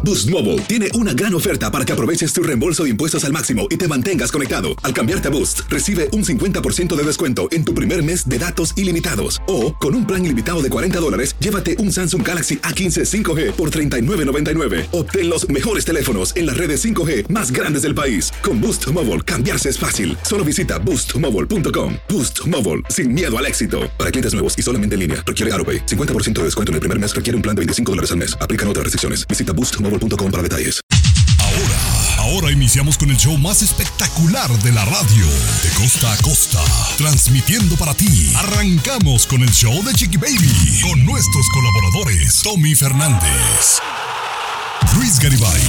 Boost Mobile tiene una gran oferta para que aproveches tu reembolso de impuestos al máximo y te mantengas conectado. Al cambiarte a Boost, recibe un 50% de descuento en tu primer mes de datos ilimitados. O, con un plan ilimitado de $40, llévate un Samsung Galaxy A15 5G por $39.99. Obtén los mejores teléfonos en las redes 5G más grandes del país. Con Boost Mobile, cambiarse es fácil. Solo visita boostmobile.com. Boost Mobile, sin miedo al éxito. Para clientes nuevos y solamente en línea, requiere AutoPay. 50% de descuento en el primer mes requiere un plan de $25 al mes. Aplican otras restricciones. Visita boostmobile.com para detalles. Ahora iniciamos con el show más espectacular de la radio, de costa a costa, transmitiendo para ti. Arrancamos con el show de Chiqui Baby, con nuestros colaboradores, Tommy Fernández, Luis Garibay,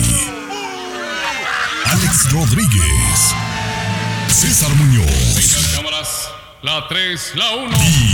Alex Rodríguez, César Muñoz. Vengan cámaras, la 3, la 1.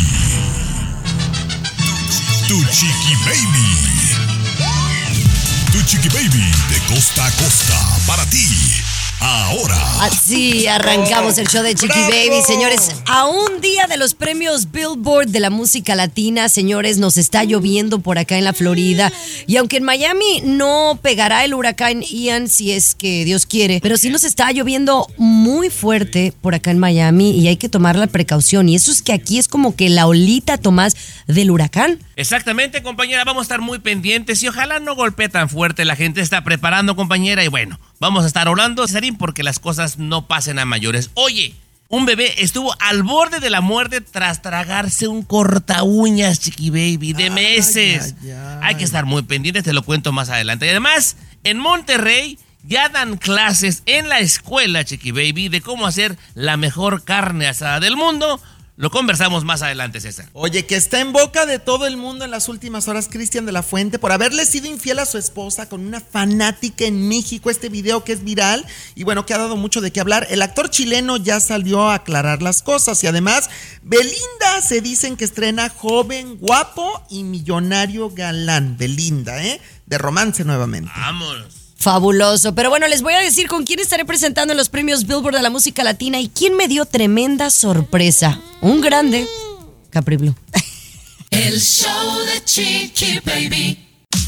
Tu Chiqui Baby. Tu Chiqui Baby de costa a costa para ti. Ahora. Así arrancamos el show de Chiqui Baby, señores. A un día de los premios Billboard de la música latina, señores, nos está lloviendo por acá en la Florida. Y aunque en Miami no pegará el huracán Ian, si es que Dios quiere, pero sí nos está lloviendo muy fuerte por acá en Miami y hay que tomar la precaución. Y eso es que aquí es como que la olita, Tomás, del huracán. Exactamente, compañera, vamos a estar muy pendientes y ojalá no golpee tan fuerte. La gente está preparando, compañera, y bueno, vamos a estar orando, Cesarín, porque las cosas no pasen a mayores. Oye, un bebé estuvo al borde de la muerte tras tragarse un corta uñas, Chiqui Baby, de meses. Hay que estar muy pendientes, te lo cuento más adelante. Y además, en Monterrey ya dan clases en la escuela, Chiqui Baby, de cómo hacer la mejor carne asada del mundo. Lo conversamos más adelante, César. Oye, que está en boca de todo el mundo en las últimas horas Cristian de la Fuente por haberle sido infiel a su esposa con una fanática en México. Este video que es viral y bueno, que ha dado mucho de qué hablar. El actor chileno ya salió a aclarar las cosas y además Belinda se dicen que estrena Joven, Guapo y Millonario Galán. Belinda, de romance nuevamente. Vámonos. Fabuloso, pero bueno, les voy a decir con quién estaré presentando en los premios Billboard de la música latina y quién me dio tremenda sorpresa. Un grande, Capri Blue. El show de Chiqui Baby.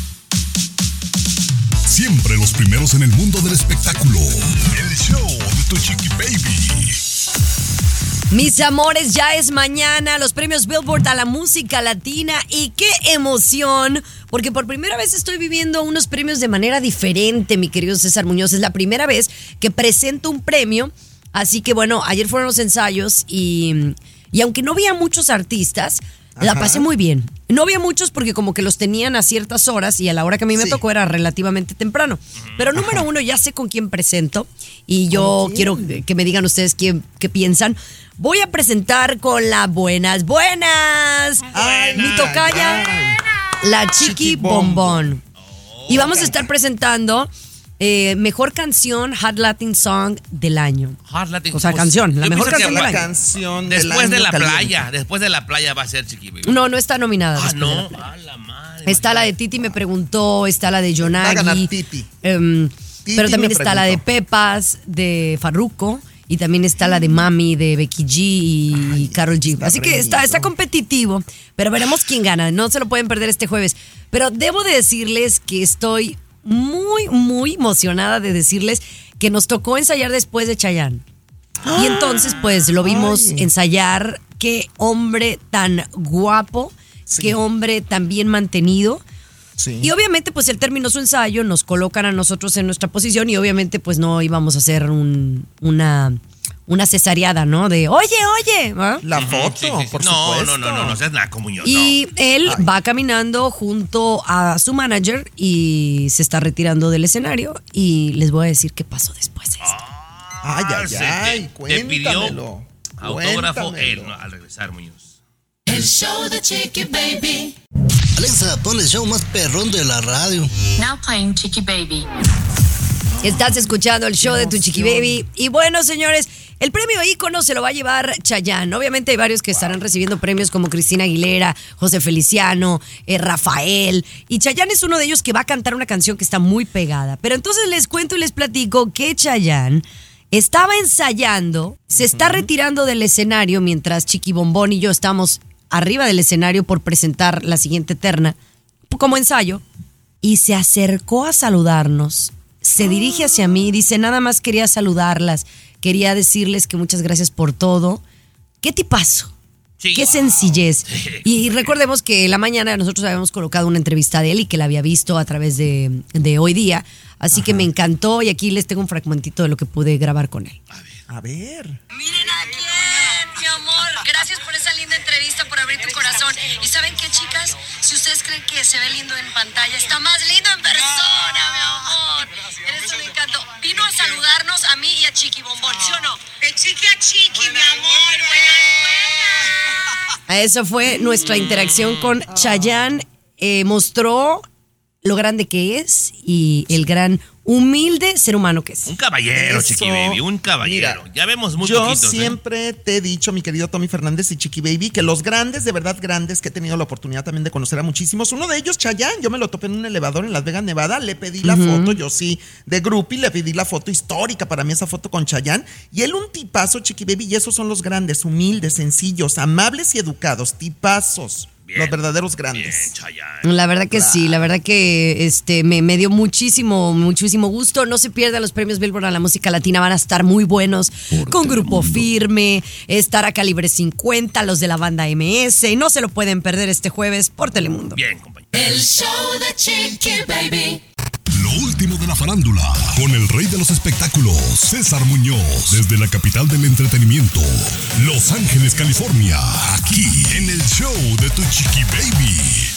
Siempre los primeros en el mundo del espectáculo. El show de tu Chiqui Baby. Mis amores, ya es mañana los premios Billboard a la música latina y qué emoción, porque por primera vez estoy viviendo unos premios de manera diferente, mi querido César Muñoz. Es la primera vez que presento un premio, así que bueno, ayer fueron los ensayos y aunque no había muchos artistas, la pasé muy bien. No había muchos porque como que los tenían a ciertas horas y a la hora que a mí me tocó era relativamente temprano. Pero número uno, ya sé con quién presento y yo quiero que me digan ustedes qué piensan. Voy a presentar con la buenas. Mi tocaya, la Chiqui Bombón. Y vamos a estar presentando mejor canción, Hot Latin Song del año. Hot Latin, o sea, canción, la mejor canción del año. Después de la playa, después de la playa va a ser Chiqui Baby. No está nominada. No, a la madre. Está la de Titi me preguntó, está la de Yonagi. Va a ganar Titi. Pero también está la de Pepas, de Farruko. Y también está la de Mami, de Becky G y Karol G. Así que está competitivo, pero veremos quién gana. No se lo pueden perder este jueves. Pero debo de decirles que estoy muy, muy emocionada de decirles que nos tocó ensayar después de Chayanne. Y entonces, pues, lo vimos ensayar. Qué hombre tan guapo, qué hombre tan bien mantenido. Sí. Y obviamente, pues, él terminó su ensayo, nos colocan a nosotros en nuestra posición y obviamente, pues, no íbamos a hacer una cesareada, ¿no? De, oye. ¿Ah? La foto, por supuesto. No seas nada como yo. Y él va caminando junto a su manager y se está retirando del escenario y les voy a decir qué pasó después de esto. Ay, cuéntamelo. Te pidió autógrafo él, al regresar, Muñoz. El show de Chiqui Baby. Alexa, pon el show más perrón de la radio. Now playing Chiqui Baby. Estás escuchando el show de tu Chiqui Baby. Y bueno, señores, el premio ícono se lo va a llevar Chayanne. Obviamente hay varios que estarán recibiendo premios como Cristina Aguilera, José Feliciano, Rafael. Y Chayanne es uno de ellos que va a cantar una canción que está muy pegada. Pero entonces les cuento y les platico que Chayanne estaba ensayando, se está retirando del escenario mientras Chiqui Bombón y yo estamos arriba del escenario por presentar la siguiente terna como ensayo. y se acercó a saludarnos. Se dirige hacia mí, dice, nada más quería saludarlas, quería decirles que muchas gracias por todo. ¿Qué tipazo? Sí. Qué sencillez. Y recordemos que en la mañana nosotros habíamos colocado una entrevista de él y que la había visto a través de Hoy Día. Así que me encantó y aquí les tengo un fragmentito de lo que pude grabar con él. A ver. Miren a quién, mi amor. Gracias por esa linda entrevista, por abrir tu corazón. ¿Y saben qué, chicas? Si ustedes creen que se ve lindo en pantalla, está más lindo en persona, mi amor. Eres un encanto. Vino a saludarnos a mí y a Chiqui Bombón, ¿sí o no? De Chiqui a Chiqui, mi amor. Buena. Eso fue nuestra interacción con Chayanne. Mostró lo grande que es y el gran humilde ser humano que es. Un caballero, Eso. Chiqui Baby, un caballero. Mira, ya vemos muy yo poquitos. siempre te he dicho, mi querido Tommy Fernández y Chiqui Baby, que los grandes, de verdad grandes, que he tenido la oportunidad también de conocer a muchísimos, uno de ellos, Chayanne, yo me lo topé en un elevador en Las Vegas, Nevada, le pedí la foto, yo sí, de groupie, le pedí la foto histórica, para mí esa foto con Chayanne, y él un tipazo, Chiqui Baby, y esos son los grandes, humildes, sencillos, amables y educados, tipazos. Bien, los verdaderos grandes. Bien, Chayanne. La verdad que sí, la verdad que me dio muchísimo gusto. No se pierdan los premios Billboard a la música latina, van a estar muy buenos. Con Grupo Firme, estará Calibre 50, los de la banda MS, y no se lo pueden perder este jueves por Telemundo. Bien, compañero. El show de Chiqui Baby. Lo último de la farándula, con el rey de los espectáculos, César Muñoz, desde la capital del entretenimiento, Los Ángeles, California, aquí en el show de Tu Chiqui Baby.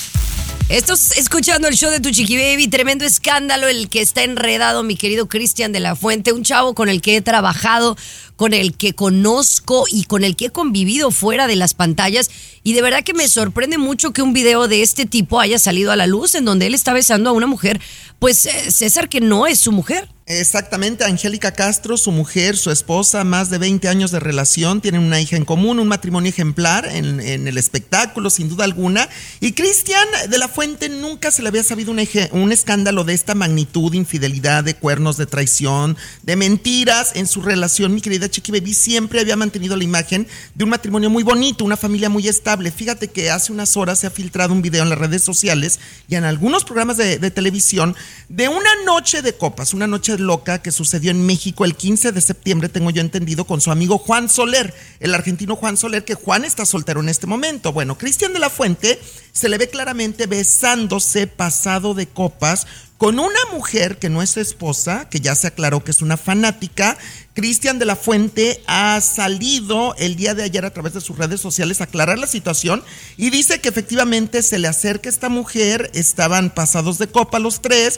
Estás escuchando el show de Tu Chiqui Baby, tremendo escándalo el que está enredado mi querido Cristian de la Fuente, un chavo con el que he trabajado, con el que conozco y con el que he convivido fuera de las pantallas, y de verdad que me sorprende mucho que un video de este tipo haya salido a la luz en donde él está besando a una mujer, pues César, que no es su mujer. Exactamente, Angélica Castro, su mujer, su esposa, más de 20 años de relación, tienen una hija en común, un matrimonio ejemplar en el espectáculo, sin duda alguna. Y Cristian de la Fuente nunca se le había sabido un escándalo de esta magnitud, infidelidad, de cuernos, de traición, de mentiras en su relación. Mi querida Chiqui Baby siempre había mantenido la imagen de un matrimonio muy bonito, una familia muy estable. Fíjate que hace unas horas se ha filtrado un video en las redes sociales y en algunos programas de televisión de una noche de copas, una noche loca que sucedió en México el 15 de septiembre, tengo yo entendido, con su amigo Juan Soler, el argentino Juan Soler, que Juan está soltero en este momento. Bueno, Cristian de la Fuente se le ve claramente besándose, pasado de copas, con una mujer que no es su esposa, que ya se aclaró que es una fanática. Cristian de la Fuente ha salido el día de ayer a través de sus redes sociales a aclarar la situación y dice que efectivamente se le acerca esta mujer, estaban pasados de copa los tres,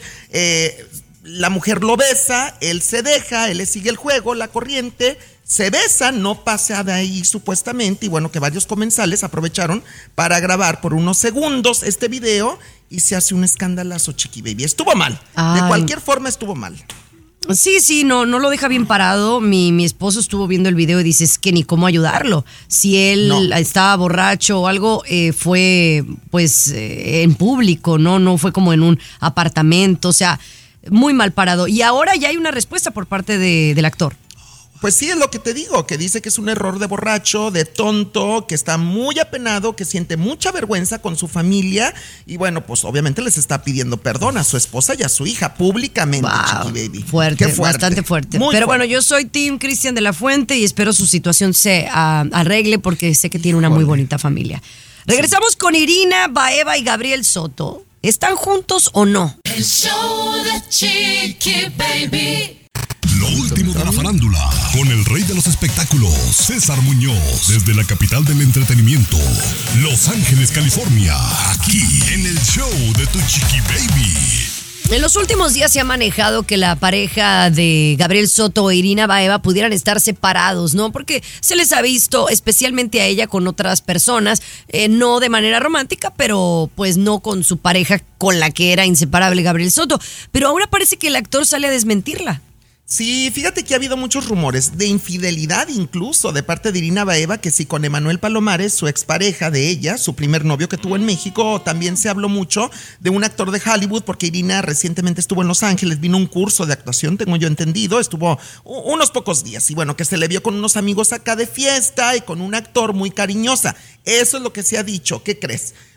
la mujer lo besa, él se deja, él le sigue el juego, la corriente, se besan, no pasa de ahí supuestamente, y bueno, que varios comensales aprovecharon para grabar por unos segundos este video y se hace un escandalazo, Chiqui Baby. Estuvo mal, Ay. de cualquier forma estuvo mal. Sí, no lo deja bien parado. Mi esposo estuvo viendo el video y dice, es que ni cómo ayudarlo. Si él estaba borracho o algo, fue pues en público, no fue como en un apartamento, o sea, muy mal parado. Y ahora ya hay una respuesta por parte del actor. Pues sí, es lo que te digo, que dice que es un error de borracho, de tonto, que está muy apenado, que siente mucha vergüenza con su familia y bueno, pues obviamente les está pidiendo perdón a su esposa y a su hija públicamente, Wow, Chiqui Baby. fuerte, Qué fuerte, bastante fuerte. Muy Pero fuerte. bueno, yo soy Team Cristian de la Fuente y espero su situación se arregle porque sé que tiene una muy bonita familia. Regresamos con Irina Baeva y Gabriel Soto. ¿Están juntos o no? El show de Chiqui Baby. Lo último de la farándula, con el rey de los espectáculos, César Muñoz, desde la capital del entretenimiento, Los Ángeles, California, aquí en el show de Tu Chiqui Baby. En los últimos días se ha manejado que la pareja de Gabriel Soto e Irina Baeva pudieran estar separados, ¿no? Porque se les ha visto, especialmente a ella, con otras personas, no de manera romántica, pero pues no con su pareja con la que era inseparable Gabriel Soto. Pero ahora parece que el actor sale a desmentirla. Sí, fíjate que ha habido muchos rumores de infidelidad incluso de parte de Irina Baeva, que sí, con Emanuel Palomares, su expareja de ella, su primer novio que tuvo en México. También se habló mucho de un actor de Hollywood, porque Irina recientemente estuvo en Los Ángeles, vino a un curso de actuación, tengo yo entendido, estuvo unos pocos días y bueno, que se le vio con unos amigos acá de fiesta y con un actor muy cariñosa. Eso es lo que se ha dicho. ¿Qué crees?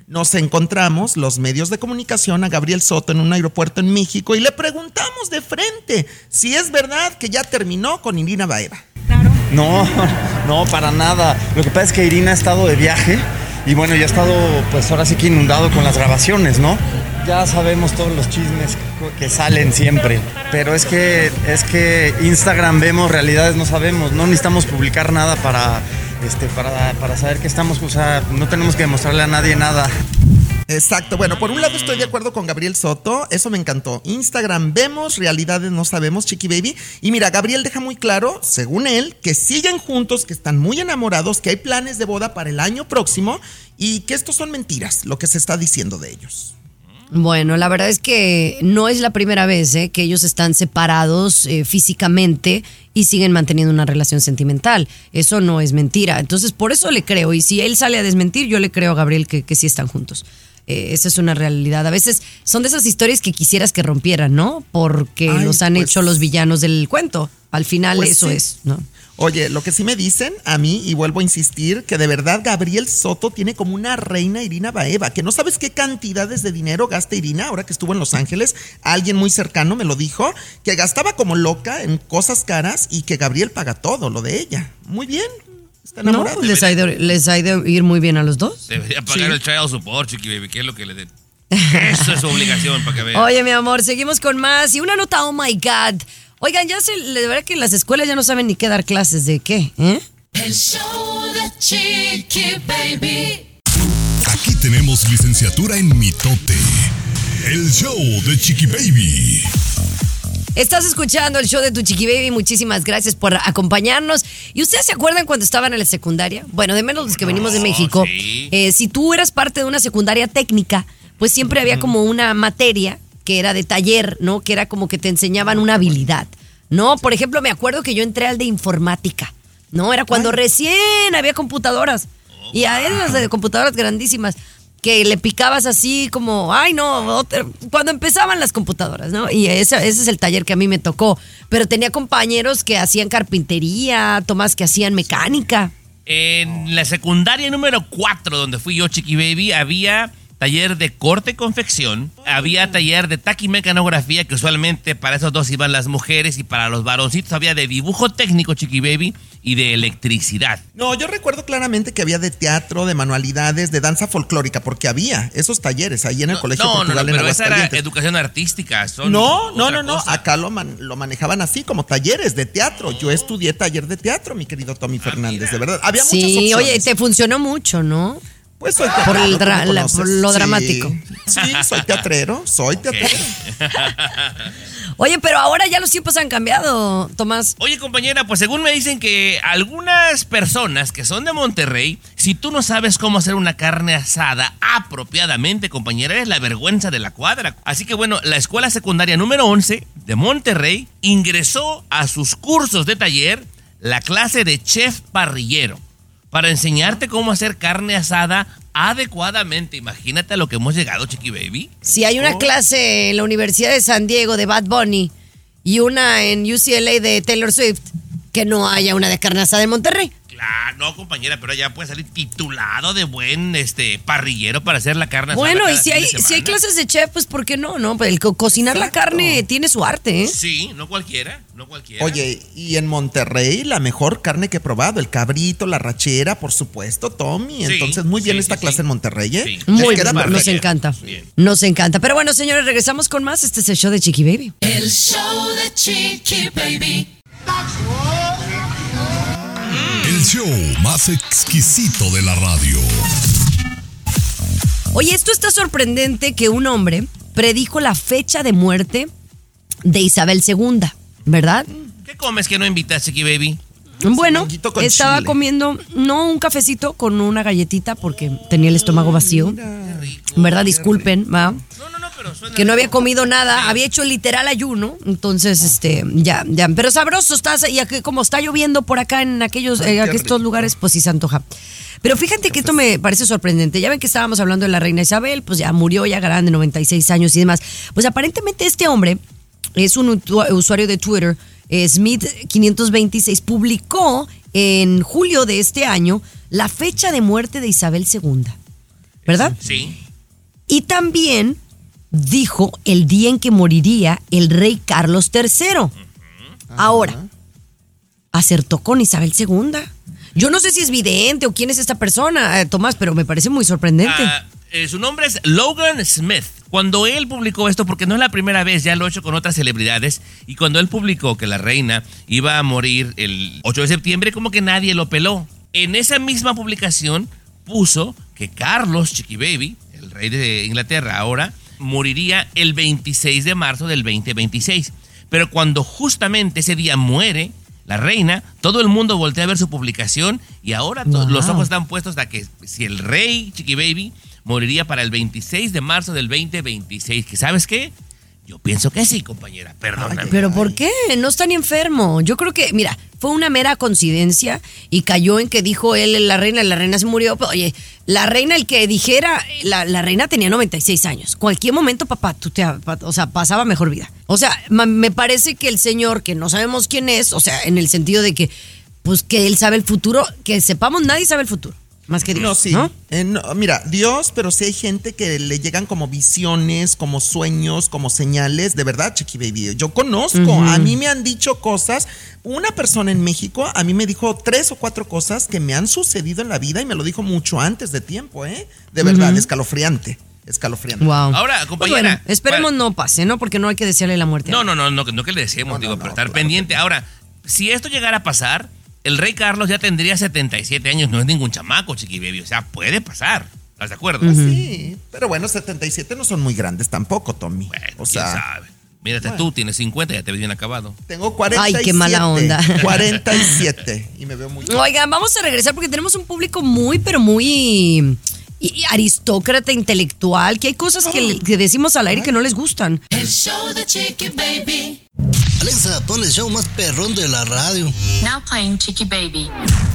nos encontramos los medios de comunicación a Gabriel Soto en un aeropuerto en México y le preguntamos de frente si es verdad que ya terminó con Irina Baeva. No, para nada. Lo que pasa es que Irina ha estado de viaje y bueno, ya ha estado pues ahora sí que inundado con las grabaciones, ¿no? Ya sabemos todos los chismes que salen siempre, pero es que Instagram vemos, realidades no sabemos, no necesitamos publicar nada para saber que estamos, o sea, no tenemos que demostrarle a nadie nada. Exacto, bueno, por un lado estoy de acuerdo con Gabriel Soto, eso me encantó. Instagram vemos, realidades no sabemos, Chiqui Baby. Y mira, Gabriel deja muy claro, según él, que siguen juntos, que están muy enamorados, que hay planes de boda para el año próximo y que estos son mentiras, lo que se está diciendo de ellos. Bueno, la verdad es que no es la primera vez que ellos están separados físicamente y siguen manteniendo una relación sentimental. Eso no es mentira. Entonces, por eso le creo. Y si él sale a desmentir, yo le creo a Gabriel que sí están juntos. Esa es una realidad. A veces son de esas historias que quisieras que rompieran, ¿no? Porque los han hecho los villanos del cuento. Al final pues eso sí es, ¿no? Oye, lo que sí me dicen a mí, y vuelvo a insistir, que de verdad Gabriel Soto tiene como una reina Irina Baeva, que no sabes qué cantidades de dinero gasta Irina ahora que estuvo en Los Ángeles. Alguien muy cercano me lo dijo, que gastaba como loca en cosas caras y que Gabriel paga todo lo de ella. Muy bien, está enamorado. No, les ha ido ir muy bien a los dos. Debería pagar el child support, Chiqui Baby, que es lo que le den. Eso es su obligación para que vean. Oye, mi amor, seguimos con más. Y una nota, oh my God. Oigan, de verdad que las escuelas ya no saben ni qué dar clases de qué, ¿eh? El show de Chiqui Baby. Aquí tenemos licenciatura en mitote. El show de Chiqui Baby. Estás escuchando el show de tu Chiqui Baby. Muchísimas gracias por acompañarnos. ¿Y ustedes se acuerdan cuando estaban en la secundaria? Bueno, de menos los que venimos de México. Sí. Si tú eras parte de una secundaria técnica, pues siempre había como una materia que era de taller, ¿no? Que era como que te enseñaban una habilidad, ¿no? Por ejemplo, me acuerdo que yo entré al de informática, ¿no? Era cuando recién había computadoras. Y a esas de computadoras grandísimas que le picabas así como, ay no, cuando empezaban las computadoras, ¿no? Y ese es el taller que a mí me tocó. Pero tenía compañeros que hacían carpintería, Tomás, que hacían mecánica. En la secundaria número 4, donde fui yo, Chiqui Baby, había taller de corte y confección, había taller de taquimecanografía, que usualmente para esos dos iban las mujeres, y para los varoncitos había de dibujo técnico, Chiqui Baby, y de electricidad. No, yo recuerdo claramente que había de teatro, de manualidades, de danza folclórica, porque había esos talleres ahí en el Colegio Portugal en pero esa era Aguascalientes. educación artística. No, acá lo manejaban así, como talleres de teatro. Yo estudié taller de teatro, mi querido Tommy Fernández, de verdad. Había muchas opciones. Sí, oye, te funcionó mucho, ¿no? Pues soy por lo sí, dramático. Sí, soy teatrero. Oye, pero ahora ya los tiempos han cambiado, Tomás. Oye, compañera, pues según me dicen que algunas personas que son de Monterrey, si tú no sabes cómo hacer una carne asada apropiadamente, compañera, eres la vergüenza de la cuadra. Así que bueno, la escuela secundaria número 11 de Monterrey ingresó a sus cursos de taller la clase de chef parrillero, para enseñarte cómo hacer carne asada adecuadamente. Imagínate a lo que hemos llegado, Chiqui Baby. Si hay una clase en la Universidad de San Diego de Bad Bunny y una en UCLA de Taylor Swift, que no haya una de carne asada en Monterrey. Claro, no, compañera, pero ya puede salir titulado de buen parrillero para hacer la carne asada. Bueno, y si hay clases de chef, pues ¿por qué no? No, el cocinar la carne tiene su arte, ¿eh? Sí, no cualquiera. Oye, y en Monterrey la mejor carne que he probado, el cabrito, la rachera, por supuesto, Tommy. Entonces, muy bien esta clase en Monterrey, ¿eh? Sí. Muy bien, nos encanta. Bien. Nos encanta. Pero bueno, señores, regresamos con más. Este es el show de Chiqui Baby. El show de Chiqui Baby. El show más exquisito de la radio. Oye, esto está sorprendente, que un hombre predijo la fecha de muerte de Isabel II, ¿verdad? ¿Qué comes que no invitas, Chiqui Baby? Bueno, estaba comiendo, no un cafecito con una galletita porque tenía el estómago vacío. ¿Verdad? Disculpen, ¿va? Que no había comido nada, había hecho literal ayuno, entonces ya, pero sabroso está, y como está lloviendo por acá en estos lugares, pues sí se antoja. Pero fíjate que esto me parece sorprendente. Ya ven que estábamos hablando de la reina Isabel, pues ya murió, ya grande, 96 años y demás. Pues aparentemente este hombre es un usuario de Twitter, Smith526, publicó en julio de este año la fecha de muerte de Isabel II. ¿verdad? Sí. Y también dijo el día en que moriría el rey Carlos III. Ahora, acertó con Isabel II. Yo no sé si es vidente o quién es esta persona, Tomás, pero me parece muy sorprendente. Su nombre es Logan Smith. Cuando él publicó esto, porque no es la primera vez, ya lo ha hecho con otras celebridades, y cuando él publicó que la reina iba a morir el 8 de septiembre, como que nadie lo peló. En esa misma publicación puso que Carlos, Chiqui Baby, el rey de Inglaterra ahora, moriría el 26 de marzo del 2026. Pero cuando justamente ese día muere la reina, todo el mundo voltea a ver su publicación y ahora los ojos están puestos a que si el rey Chiqui Baby moriría para el 26 de marzo del 2026. ¿Que sabes qué? Yo pienso que sí, compañera, perdóname. ¿Pero por qué? No está ni enfermo. Yo creo que, mira, fue una mera coincidencia y cayó en que dijo él, la reina se murió. Pero, oye, la reina, el que dijera, la reina tenía 96 años. Cualquier momento, papá, pasaba mejor vida. O sea, me parece que el señor, que no sabemos quién es, o sea, en el sentido de que, pues que él sabe el futuro, que sepamos, nadie sabe el futuro. Más que Dios, no, sí. ¿no? Mira, Dios, pero sí hay gente que le llegan como visiones, como sueños, como señales. De verdad, Chiqui Baby, yo conozco. A mí me han dicho cosas. Una persona en México a mí me dijo 3 o 4 cosas que me han sucedido en la vida y me lo dijo mucho antes de tiempo, ¿eh? De verdad, escalofriante. Wow. Ahora, compañera. Pues bueno, esperemos no pase, ¿no? Porque no hay que desearle la muerte. No que le deseemos, pero estar pendiente. Que... Ahora, si esto llegara a pasar, el rey Carlos ya tendría 77 años, no es ningún chamaco, Chiqui Baby. O sea, puede pasar. ¿Estás de acuerdo? Sí, pero bueno, 77 no son muy grandes tampoco, Tommy. Bueno, quién sabe. Mírate tú, tienes 50, ya te ves bien acabado. Tengo 47. Ay, qué mala onda. 47 y me veo muy bien. Oigan, vamos a regresar porque tenemos un público muy, pero muy aristócrata, intelectual, que hay cosas que decimos al aire que no les gustan. El show de Chiqui Baby. Alexa, pon el show más perrón de la radio. Now playing Chiqui Baby.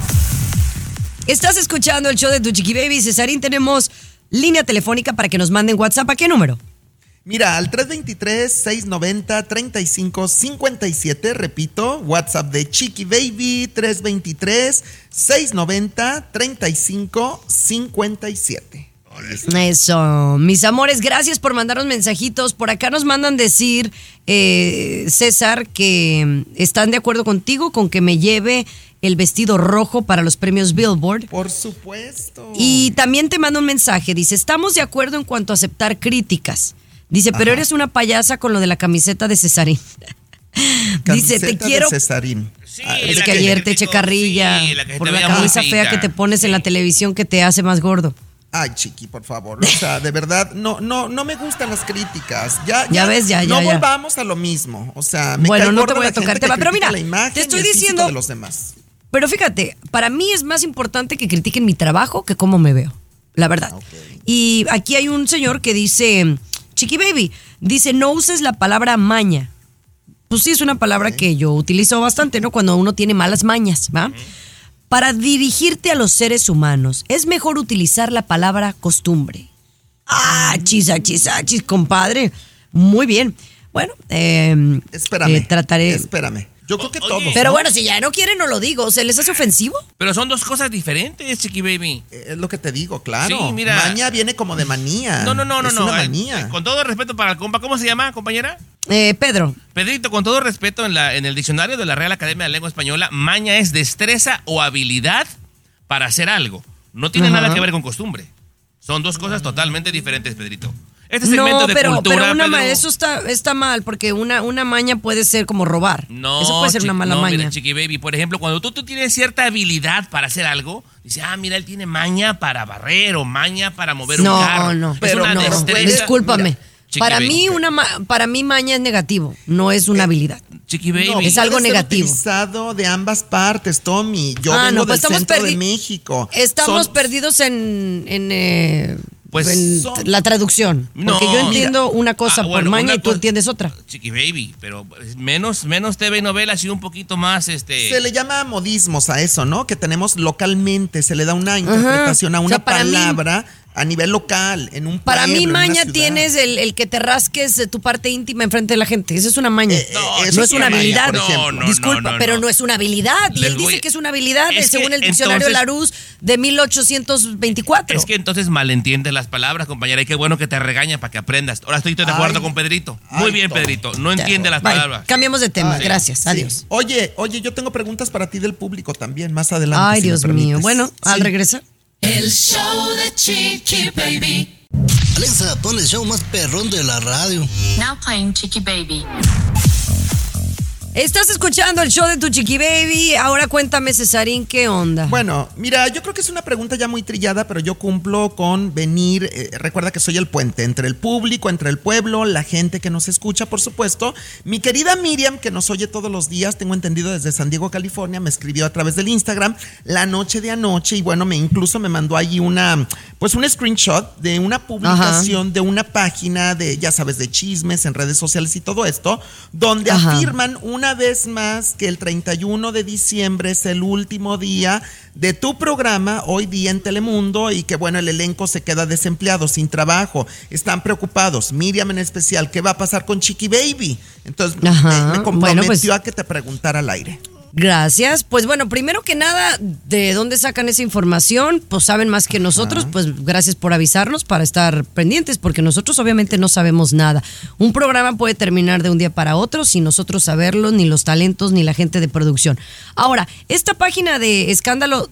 Estás escuchando el show de tu Chiqui Baby. Cesarín, tenemos línea telefónica para que nos manden WhatsApp. ¿A qué número? Mira, al 323-690-3557, repito, WhatsApp de Chiqui Baby, 323-690-3557. Eso, mis amores, gracias por mandarnos mensajitos. Por acá nos mandan decir, César, que están de acuerdo contigo con que me lleve el vestido rojo para los premios Billboard. Por supuesto. Y también te manda un mensaje, dice, estamos de acuerdo en cuanto a aceptar críticas. Dice, pero eres una payasa con lo de la camiseta de Cesarín. Dice, te quiero. De Cesarín. Sí, es que ayer te eché carrilla por la camisa fea que te pones en la televisión que te hace más gordo. Ay, Chiqui, por favor. O sea, de verdad, no me gustan las críticas. Ya ves, ya. No volvamos a lo mismo. O sea, me bueno, cae no te gordo voy a la tocar gente tema. que Pero mira, critica la imagen te estoy y el físico diciendo de los demás. Pero fíjate, para mí es más importante que critiquen mi trabajo que cómo me veo. La verdad. Okay. Y aquí hay un señor que dice, Chiqui Baby, dice, no uses la palabra maña. Pues sí, es una palabra que yo utilizo bastante, ¿no? Cuando uno tiene malas mañas, ¿va? Para dirigirte a los seres humanos, es mejor utilizar la palabra costumbre. Chis, compadre. Muy bien. Bueno, trataré. Espérame. Yo creo que todos. Pero ¿no? bueno, si ya no quieren, no lo digo. ¿Se les hace ofensivo? Pero son dos cosas diferentes, Chiqui Baby. Es lo que te digo, claro. Sí, mira. Maña viene como de manía. No. Es una manía. Con todo respeto para el compa, ¿cómo se llama, compañera? Pedro. Pedrito, con todo respeto, en el diccionario de la Real Academia de la Lengua Española, maña es destreza o habilidad para hacer algo. No tiene nada que ver con costumbre. Son dos cosas totalmente diferentes, Pedrito. Este segmento de cultura, pero eso está mal, porque una maña puede ser como robar. No, eso puede ser una mala maña. Mira, Chiqui Baby, por ejemplo, cuando tú tienes cierta habilidad para hacer algo, dices, mira, él tiene maña para barrer o maña para mover un carro. No, pero no, discúlpame. Para mí maña es negativo, no es una habilidad. Chiqui Baby. No, es algo negativo. Utilizado de ambas partes, Tommy. Yo vengo del centro de México. Estamos perdidos en la traducción. Porque yo entiendo una cosa por maña y tú entiendes otra. Chiqui Baby, pero menos TV y novelas y un poquito más Se le llama modismos a eso, ¿no? Que tenemos localmente, se le da una interpretación a una palabra a nivel local, en un Para pueblo, mí, en una maña ciudad. tienes el que te rasques tu parte íntima enfrente de la gente. Esa es una maña. No es una habilidad. No, Disculpa, pero no es una habilidad. Y él dice que es una habilidad según el diccionario de Larousse de 1824. Es que entonces malentiendes las palabras, compañera. Y qué bueno que te regaña para que aprendas. Ahora estoy de acuerdo con Pedrito. Muy bien, Pedrito. No entiende las palabras. Cambiamos de tema. Gracias. Adiós. Sí. Oye, yo tengo preguntas para ti del público también, más adelante. Ay, si Dios me mío. permites. Bueno, al regresar. El show de Chiqui Baby. Alexa, pon el show más perrón de la radio. Now playing Chiqui Baby. Estás escuchando el show de tu Chiqui Baby. Ahora cuéntame, Cesarín, ¿qué onda? Bueno, mira, yo creo que es una pregunta ya muy trillada, pero yo cumplo con venir. Recuerda que soy el puente entre el público, entre el pueblo, la gente que nos escucha, por supuesto. Mi querida Miriam, que nos oye todos los días, tengo entendido desde San Diego, California, me escribió a través del Instagram la noche de anoche y bueno, incluso me mandó allí un screenshot de una publicación de una página de, ya sabes, de chismes en redes sociales y todo esto, donde afirman una vez más que el 31 de diciembre es el último día de tu programa, Hoy Día en Telemundo, y que bueno, el elenco se queda desempleado, sin trabajo, están preocupados, Miriam en especial, ¿qué va a pasar con Chiqui Baby? Entonces me comprometió a que te preguntara al aire. Gracias. Pues bueno, primero que nada, ¿de dónde sacan esa información? Pues saben más que nosotros, pues gracias por avisarnos para estar pendientes, porque nosotros obviamente no sabemos nada. Un programa puede terminar de un día para otro sin nosotros saberlo, ni los talentos, ni la gente de producción. Ahora, esta página de Escándalo,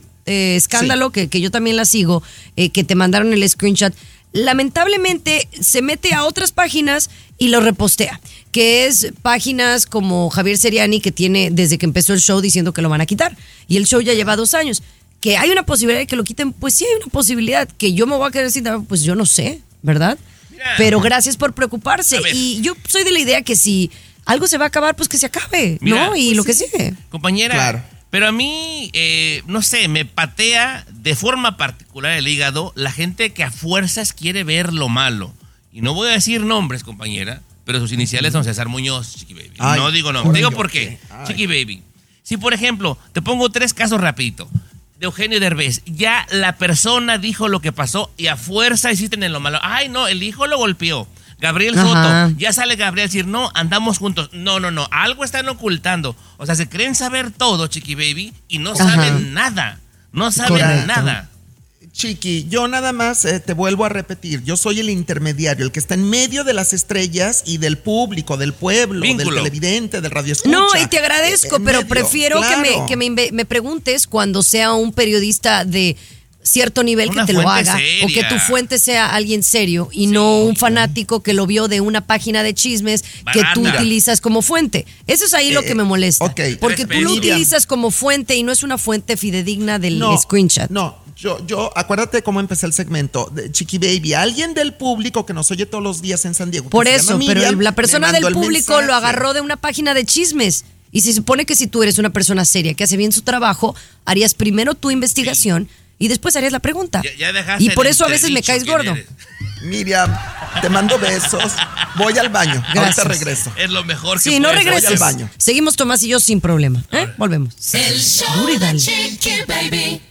que yo también la sigo, que te mandaron el screenshot, lamentablemente se mete a otras páginas y lo repostea, que es páginas como Javier Seriani, que tiene desde que empezó el show diciendo que lo van a quitar, y el show ya lleva 2 años. Que hay una posibilidad de que lo quiten, pues sí hay una posibilidad. Que yo me voy a quedar sin trabajo, pues yo no sé, ¿verdad? Mira, pero gracias por preocuparse. Y yo soy de la idea que si algo se va a acabar, pues que se acabe, mira, ¿no? Y pues lo que sigue. Compañera, claro. Pero a mí, no sé, me patea de forma particular el hígado la gente que a fuerzas quiere ver lo malo. Y no voy a decir nombres, compañera, pero sus iniciales son César Muñoz, Chiqui Baby. Ay, no digo nombres, digo por qué. Chiqui Baby. Si, por ejemplo, te pongo 3 casos rapidito. De Eugenio Derbez, ya la persona dijo lo que pasó y a fuerza hiciste en lo malo. Ay, no, el hijo lo golpeó. Gabriel Soto, ya sale Gabriel a decir, no, andamos juntos. No, algo están ocultando. O sea, se creen saber todo, Chiqui Baby, y no saben nada. No saben nada. Chiqui, yo nada más te vuelvo a repetir, yo soy el intermediario, el que está en medio de las estrellas y del público, del pueblo, del televidente, del radioescucha. No, y te agradezco, pero medio, prefiero que me preguntes cuando sea un periodista de cierto nivel que te lo haga, seria, o que tu fuente sea alguien serio y no un fanático que lo vio de una página de chismes que tú utilizas como fuente. Eso es ahí lo que me molesta, porque tú lo utilizas como fuente y no es una fuente fidedigna del screenshot. Yo, acuérdate cómo empecé el segmento. Chiqui Baby, alguien del público que nos oye todos los días en San Diego. Por eso, Miriam, pero la persona del público lo agarró de una página de chismes. Y se supone que si tú eres una persona seria que hace bien su trabajo, harías primero tu investigación y después harías la pregunta. Y por eso a veces me caes gordo. Miriam, te mando besos. Voy al baño. Gracias. Ahorita regreso. Es lo mejor que sí, no regreses. Voy al baño. Seguimos Tomás y yo sin problema. Volvemos. El show de Chiqui Baby.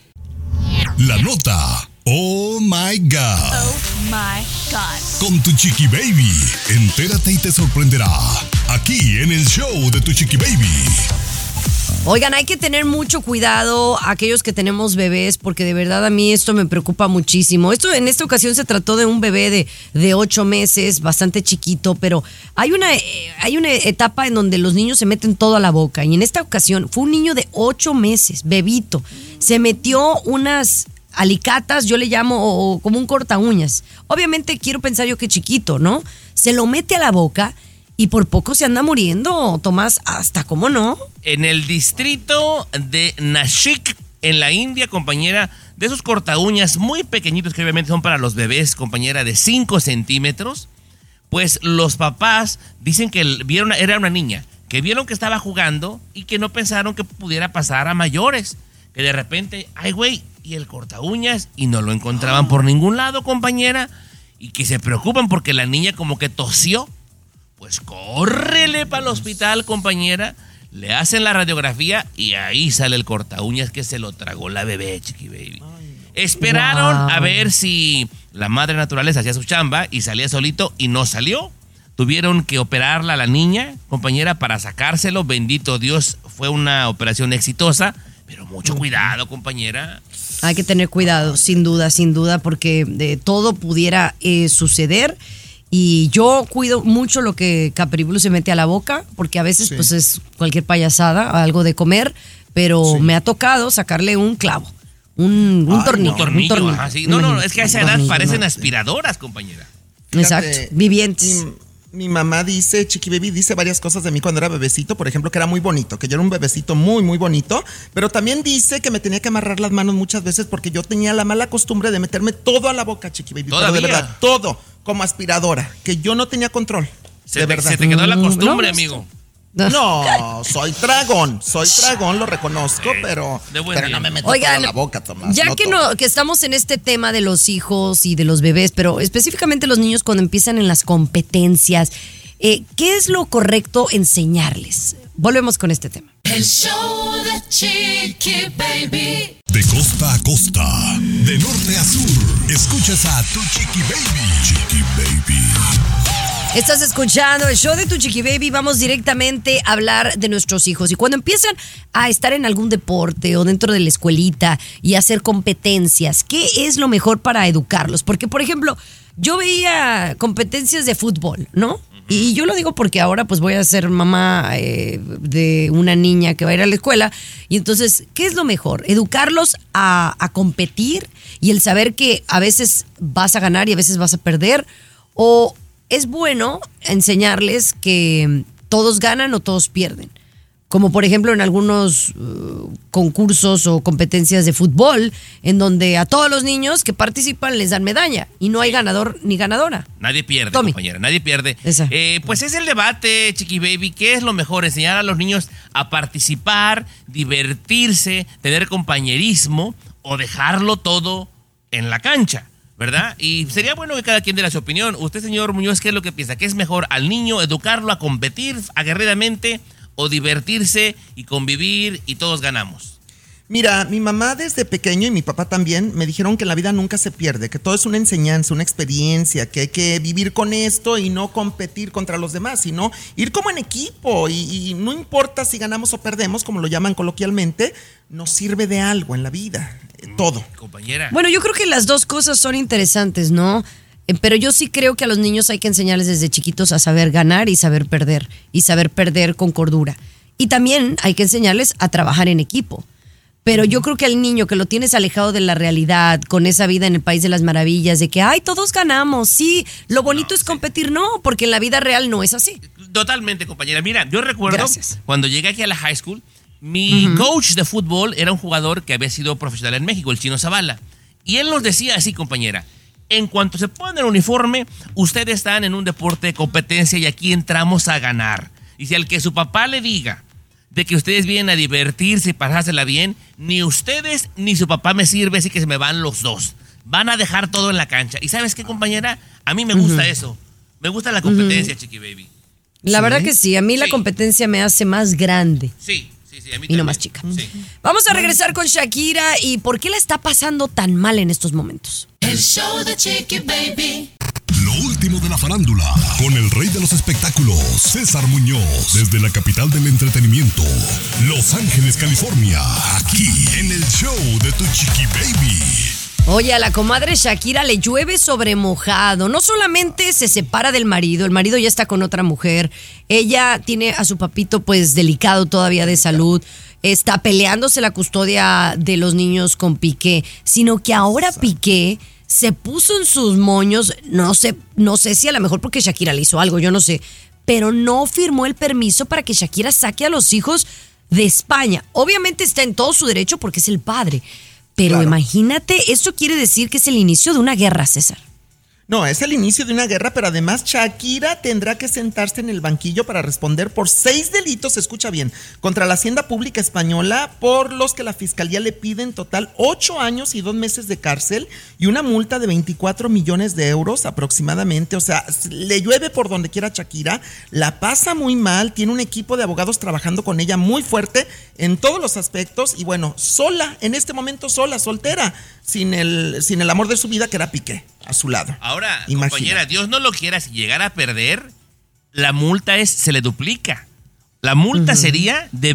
La nota. Oh my God. Oh my God. Con tu Chiqui Baby. Entérate y te sorprenderá. Aquí en el show de tu Chiqui Baby. Oigan, hay que tener mucho cuidado aquellos que tenemos bebés, porque de verdad a mí esto me preocupa muchísimo. Esto en esta ocasión se trató de un bebé de 8 meses, bastante chiquito, pero hay una etapa en donde los niños se meten todo a la boca. Y en esta ocasión fue un niño de 8 meses, bebito. Se metió unas alicatas, yo le llamo, o como un corta uñas. Obviamente quiero pensar yo que chiquito, ¿no? Se lo mete a la boca y por poco se anda muriendo, Tomás, hasta cómo no. En el distrito de Nashik, en la India, compañera, de esos corta uñas muy pequeñitos que obviamente son para los bebés, compañera, de 5 centímetros, pues los papás dicen que era una niña, que vieron que estaba jugando y que no pensaron que pudiera pasar a mayores. Que de repente, ay güey, y el corta uñas, y no lo encontraban por ningún lado, compañera, y que se preocupan porque la niña como que tosió. Pues córrele para el hospital, compañera, le hacen la radiografía y ahí sale el corta uñas que se lo tragó la bebé, Chiqui Baby. Esperaron a ver si la madre naturaleza hacía su chamba y salía solito y no salió. Tuvieron que operarla a la niña, compañera, para sacárselo. Bendito Dios, fue una operación exitosa, pero mucho cuidado, compañera. Hay que tener cuidado, sin duda, porque todo pudiera suceder. Y yo cuido mucho lo que Capribulo se mete a la boca, porque a veces pues es cualquier payasada, algo de comer, pero me ha tocado sacarle un clavo, un tornillo. Un tornillo. Ajá, sí. No, es que a esa edad parecen aspiradoras, compañera. Fíjate, exacto, vivientes. Mi mamá dice, Chiqui Baby dice varias cosas de mí cuando era bebecito, por ejemplo, que era muy bonito, que yo era un bebecito muy, muy bonito, pero también dice que me tenía que amarrar las manos muchas veces porque yo tenía la mala costumbre de meterme todo a la boca, Chiqui Baby. ¿Todavía? Pero de verdad, todo, como aspiradora, que yo no tenía control. Se te quedó la costumbre, amigo. No, soy dragón, lo reconozco, pero no me meto todo a la boca, Tomás. Ya que estamos en este tema de los hijos y de los bebés, pero específicamente los niños cuando empiezan en las competencias, ¿qué es lo correcto enseñarles? Volvemos con este tema. El show de Chiqui Baby. De costa a costa, de norte a sur, escuchas a tu Chiqui Baby. Chiqui Baby. Estás escuchando el show de tu Chiqui Baby. Vamos directamente a hablar de nuestros hijos. Y cuando empiezan a estar en algún deporte o dentro de la escuelita y hacer competencias, ¿qué es lo mejor para educarlos? Porque, por ejemplo, yo veía competencias de fútbol, ¿no? Y yo lo digo porque ahora pues voy a ser mamá de una niña que va a ir a la escuela. Y entonces, ¿qué es lo mejor? Educarlos a competir y el saber que a veces vas a ganar y a veces vas a perder. ¿O es bueno enseñarles que todos ganan o todos pierden? Como por ejemplo en algunos concursos o competencias de fútbol, en donde a todos los niños que participan les dan medalla y no hay ganador ni ganadora. Nadie pierde, compañera, nadie pierde. Pues es el debate, Chiqui Baby. ¿Qué es lo mejor? Enseñar a los niños a participar, divertirse, tener compañerismo o dejarlo todo en la cancha, ¿verdad? Y sería bueno que cada quien diera su opinión. Usted, señor Muñoz, ¿qué es lo que piensa? ¿Qué es mejor al niño educarlo a competir aguerridamente o divertirse y convivir y todos ganamos? Mira, mi mamá desde pequeño y mi papá también me dijeron que en la vida nunca se pierde, que todo es una enseñanza, una experiencia, que hay que vivir con esto y no competir contra los demás, sino ir como en equipo y no importa si ganamos o perdemos, como lo llaman coloquialmente, nos sirve de algo en la vida, todo. Compañera. Bueno, yo creo que las dos cosas son interesantes, ¿no? Pero yo sí creo que a los niños hay que enseñarles desde chiquitos a saber ganar y saber perder con cordura. Y también hay que enseñarles a trabajar en equipo. Pero yo creo que al niño que lo tienes alejado de la realidad, con esa vida en el país de las maravillas, de que, ay, todos ganamos, sí, lo bonito es competir, no, porque en la vida real no es así. Totalmente, compañera. Mira, yo recuerdo cuando llegué aquí a la high school, mi coach de fútbol era un jugador que había sido profesional en México, el Chino Zavala. Y él nos decía así, compañera: en cuanto se ponen el uniforme, ustedes están en un deporte de competencia y aquí entramos a ganar. Y si al que su papá le diga de que ustedes vienen a divertirse y pasársela bien, ni ustedes ni su papá me sirve, así que se me van los dos. Van a dejar todo en la cancha. ¿Y sabes qué, compañera? A mí me gusta eso. Me gusta la competencia, Chiqui Baby. La verdad que sí. A mí la competencia me hace más grande. Sí, a mí y no más chica. Sí. Vamos a regresar con Shakira y por qué la está pasando tan mal en estos momentos. El show de Chiqui Baby. Lo último de la farándula, con el rey de los espectáculos, César Muñoz, desde la capital del entretenimiento, Los Ángeles, California, aquí en el show de tu Chiqui Baby. Oye, a la comadre Shakira le llueve sobre mojado. No solamente se separa del marido, el marido ya está con otra mujer. Ella tiene a su papito pues delicado todavía de salud. Está peleándose la custodia de los niños con Piqué, sino que ahora Piqué se puso en sus moños, no sé si a lo mejor porque Shakira le hizo algo, yo no sé, pero no firmó el permiso para que Shakira saque a los hijos de España. Obviamente está en todo su derecho porque es el padre, pero imagínate, eso quiere decir que es el inicio de una guerra, César. No, es el inicio de una guerra, pero además Shakira tendrá que sentarse en el banquillo para responder por 6 delitos, escucha bien, contra la Hacienda Pública Española, por los que la Fiscalía le pide en total 8 años y 2 meses de cárcel y una multa de 24 millones de euros aproximadamente. O sea, le llueve por donde quiera Shakira, la pasa muy mal, tiene un equipo de abogados trabajando con ella muy fuerte en todos los aspectos y bueno, sola, en este momento sola, soltera. sin el amor de su vida, que era Piqué, a su lado. Ahora, Imagina. compañera, Dios no lo quiera, si llegara a perder, la multa se le duplica. La multa sería de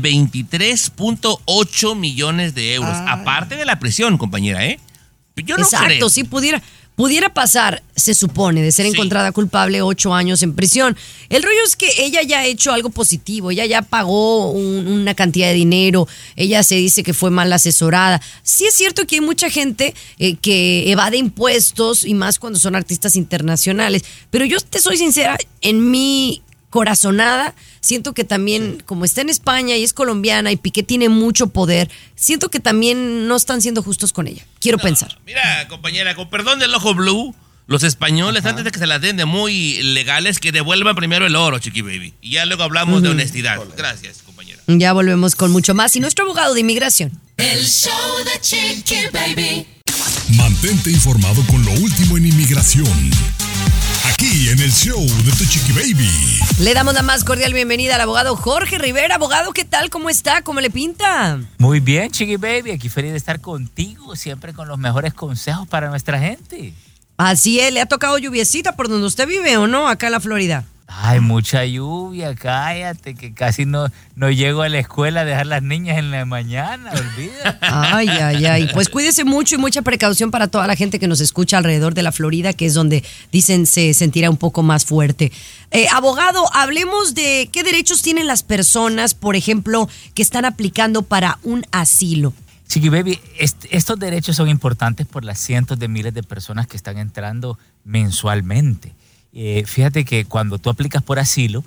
23.8 millones de euros. Ay. Aparte de la prisión, compañera, ¿eh? Yo no Exacto, creo. sí pudiera pasar, se supone, de ser encontrada culpable 8 años en prisión. El rollo es que ella ya ha hecho algo positivo, ella ya pagó una cantidad de dinero, ella se dice que fue mal asesorada. Sí es cierto que hay mucha gente que evade impuestos y más cuando son artistas internacionales, pero yo te soy sincera, en mi corazonada, siento que también, como está en España y es colombiana y Piqué tiene mucho poder, siento que también no están siendo justos con ella. Quiero pensar. Mira, compañera, con perdón del ojo blue, los españoles, antes de que se las den de muy legales, que devuelvan primero el oro, Chiqui Baby. Y ya luego hablamos de honestidad. Gracias, compañera. Ya volvemos con mucho más. Y nuestro abogado de inmigración. El show de Chiqui Baby. Mantente informado con lo último en inmigración. Aquí en el show de tu Chiqui Baby. Le damos la más cordial bienvenida al abogado Jorge Rivera. Abogado, ¿qué tal? ¿Cómo está? ¿Cómo le pinta? Muy bien, Chiqui Baby. Aquí feliz de estar contigo, siempre con los mejores consejos para nuestra gente. Así es, ¿le ha tocado lluviecita por donde usted vive o no, acá en la Florida? Hay mucha lluvia, cállate, que casi no llego a la escuela a dejar las niñas en la mañana, olvídate. Ay. Pues cuídese mucho y mucha precaución para toda la gente que nos escucha alrededor de la Florida, que es donde dicen se sentirá un poco más fuerte. Abogado, hablemos de qué derechos tienen las personas, por ejemplo, que están aplicando para un asilo. Chiqui Baby, estos derechos son importantes por las cientos de miles de personas que están entrando mensualmente. Fíjate que cuando tú aplicas por asilo,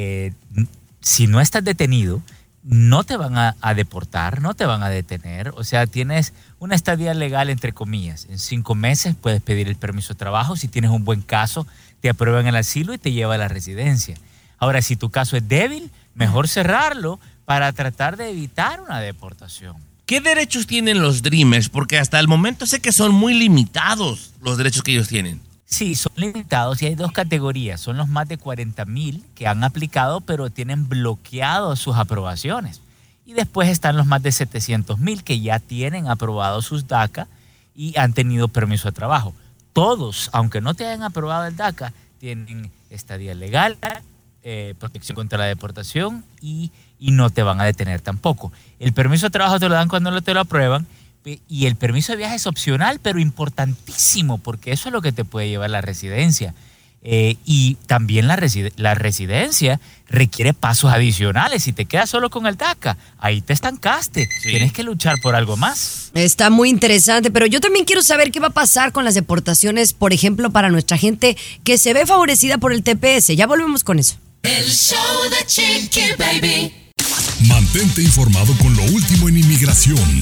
si no estás detenido, no te van a deportar, no te van a detener. O sea, tienes una estadía legal, entre comillas. En 5 meses puedes pedir el permiso de trabajo. Si tienes un buen caso, te aprueban el asilo y te lleva a la residencia. Ahora, si tu caso es débil, mejor cerrarlo para tratar de evitar una deportación. ¿Qué derechos tienen los Dreamers? Porque hasta el momento sé que son muy limitados los derechos que ellos tienen. Sí, son limitados y hay 2 categorías. Son los más de 40,000 que han aplicado pero tienen bloqueado sus aprobaciones. Y después están los más de 700,000 que ya tienen aprobado sus DACA y han tenido permiso de trabajo. Todos, aunque no te hayan aprobado el DACA, tienen estadía legal, protección contra la deportación y no te van a detener tampoco. El permiso de trabajo te lo dan cuando te lo aprueban. Y el permiso de viaje es opcional, pero importantísimo, porque eso es lo que te puede llevar a la residencia. Y también la residencia requiere pasos adicionales. Si te quedas solo con el DACA, ahí te estancaste. Sí. Tienes que luchar por algo más. Está muy interesante, pero yo también quiero saber qué va a pasar con las deportaciones, por ejemplo, para nuestra gente que se ve favorecida por el TPS. Ya volvemos con eso. El show de Chiqui Baby. Mantente informado con lo último en inmigración.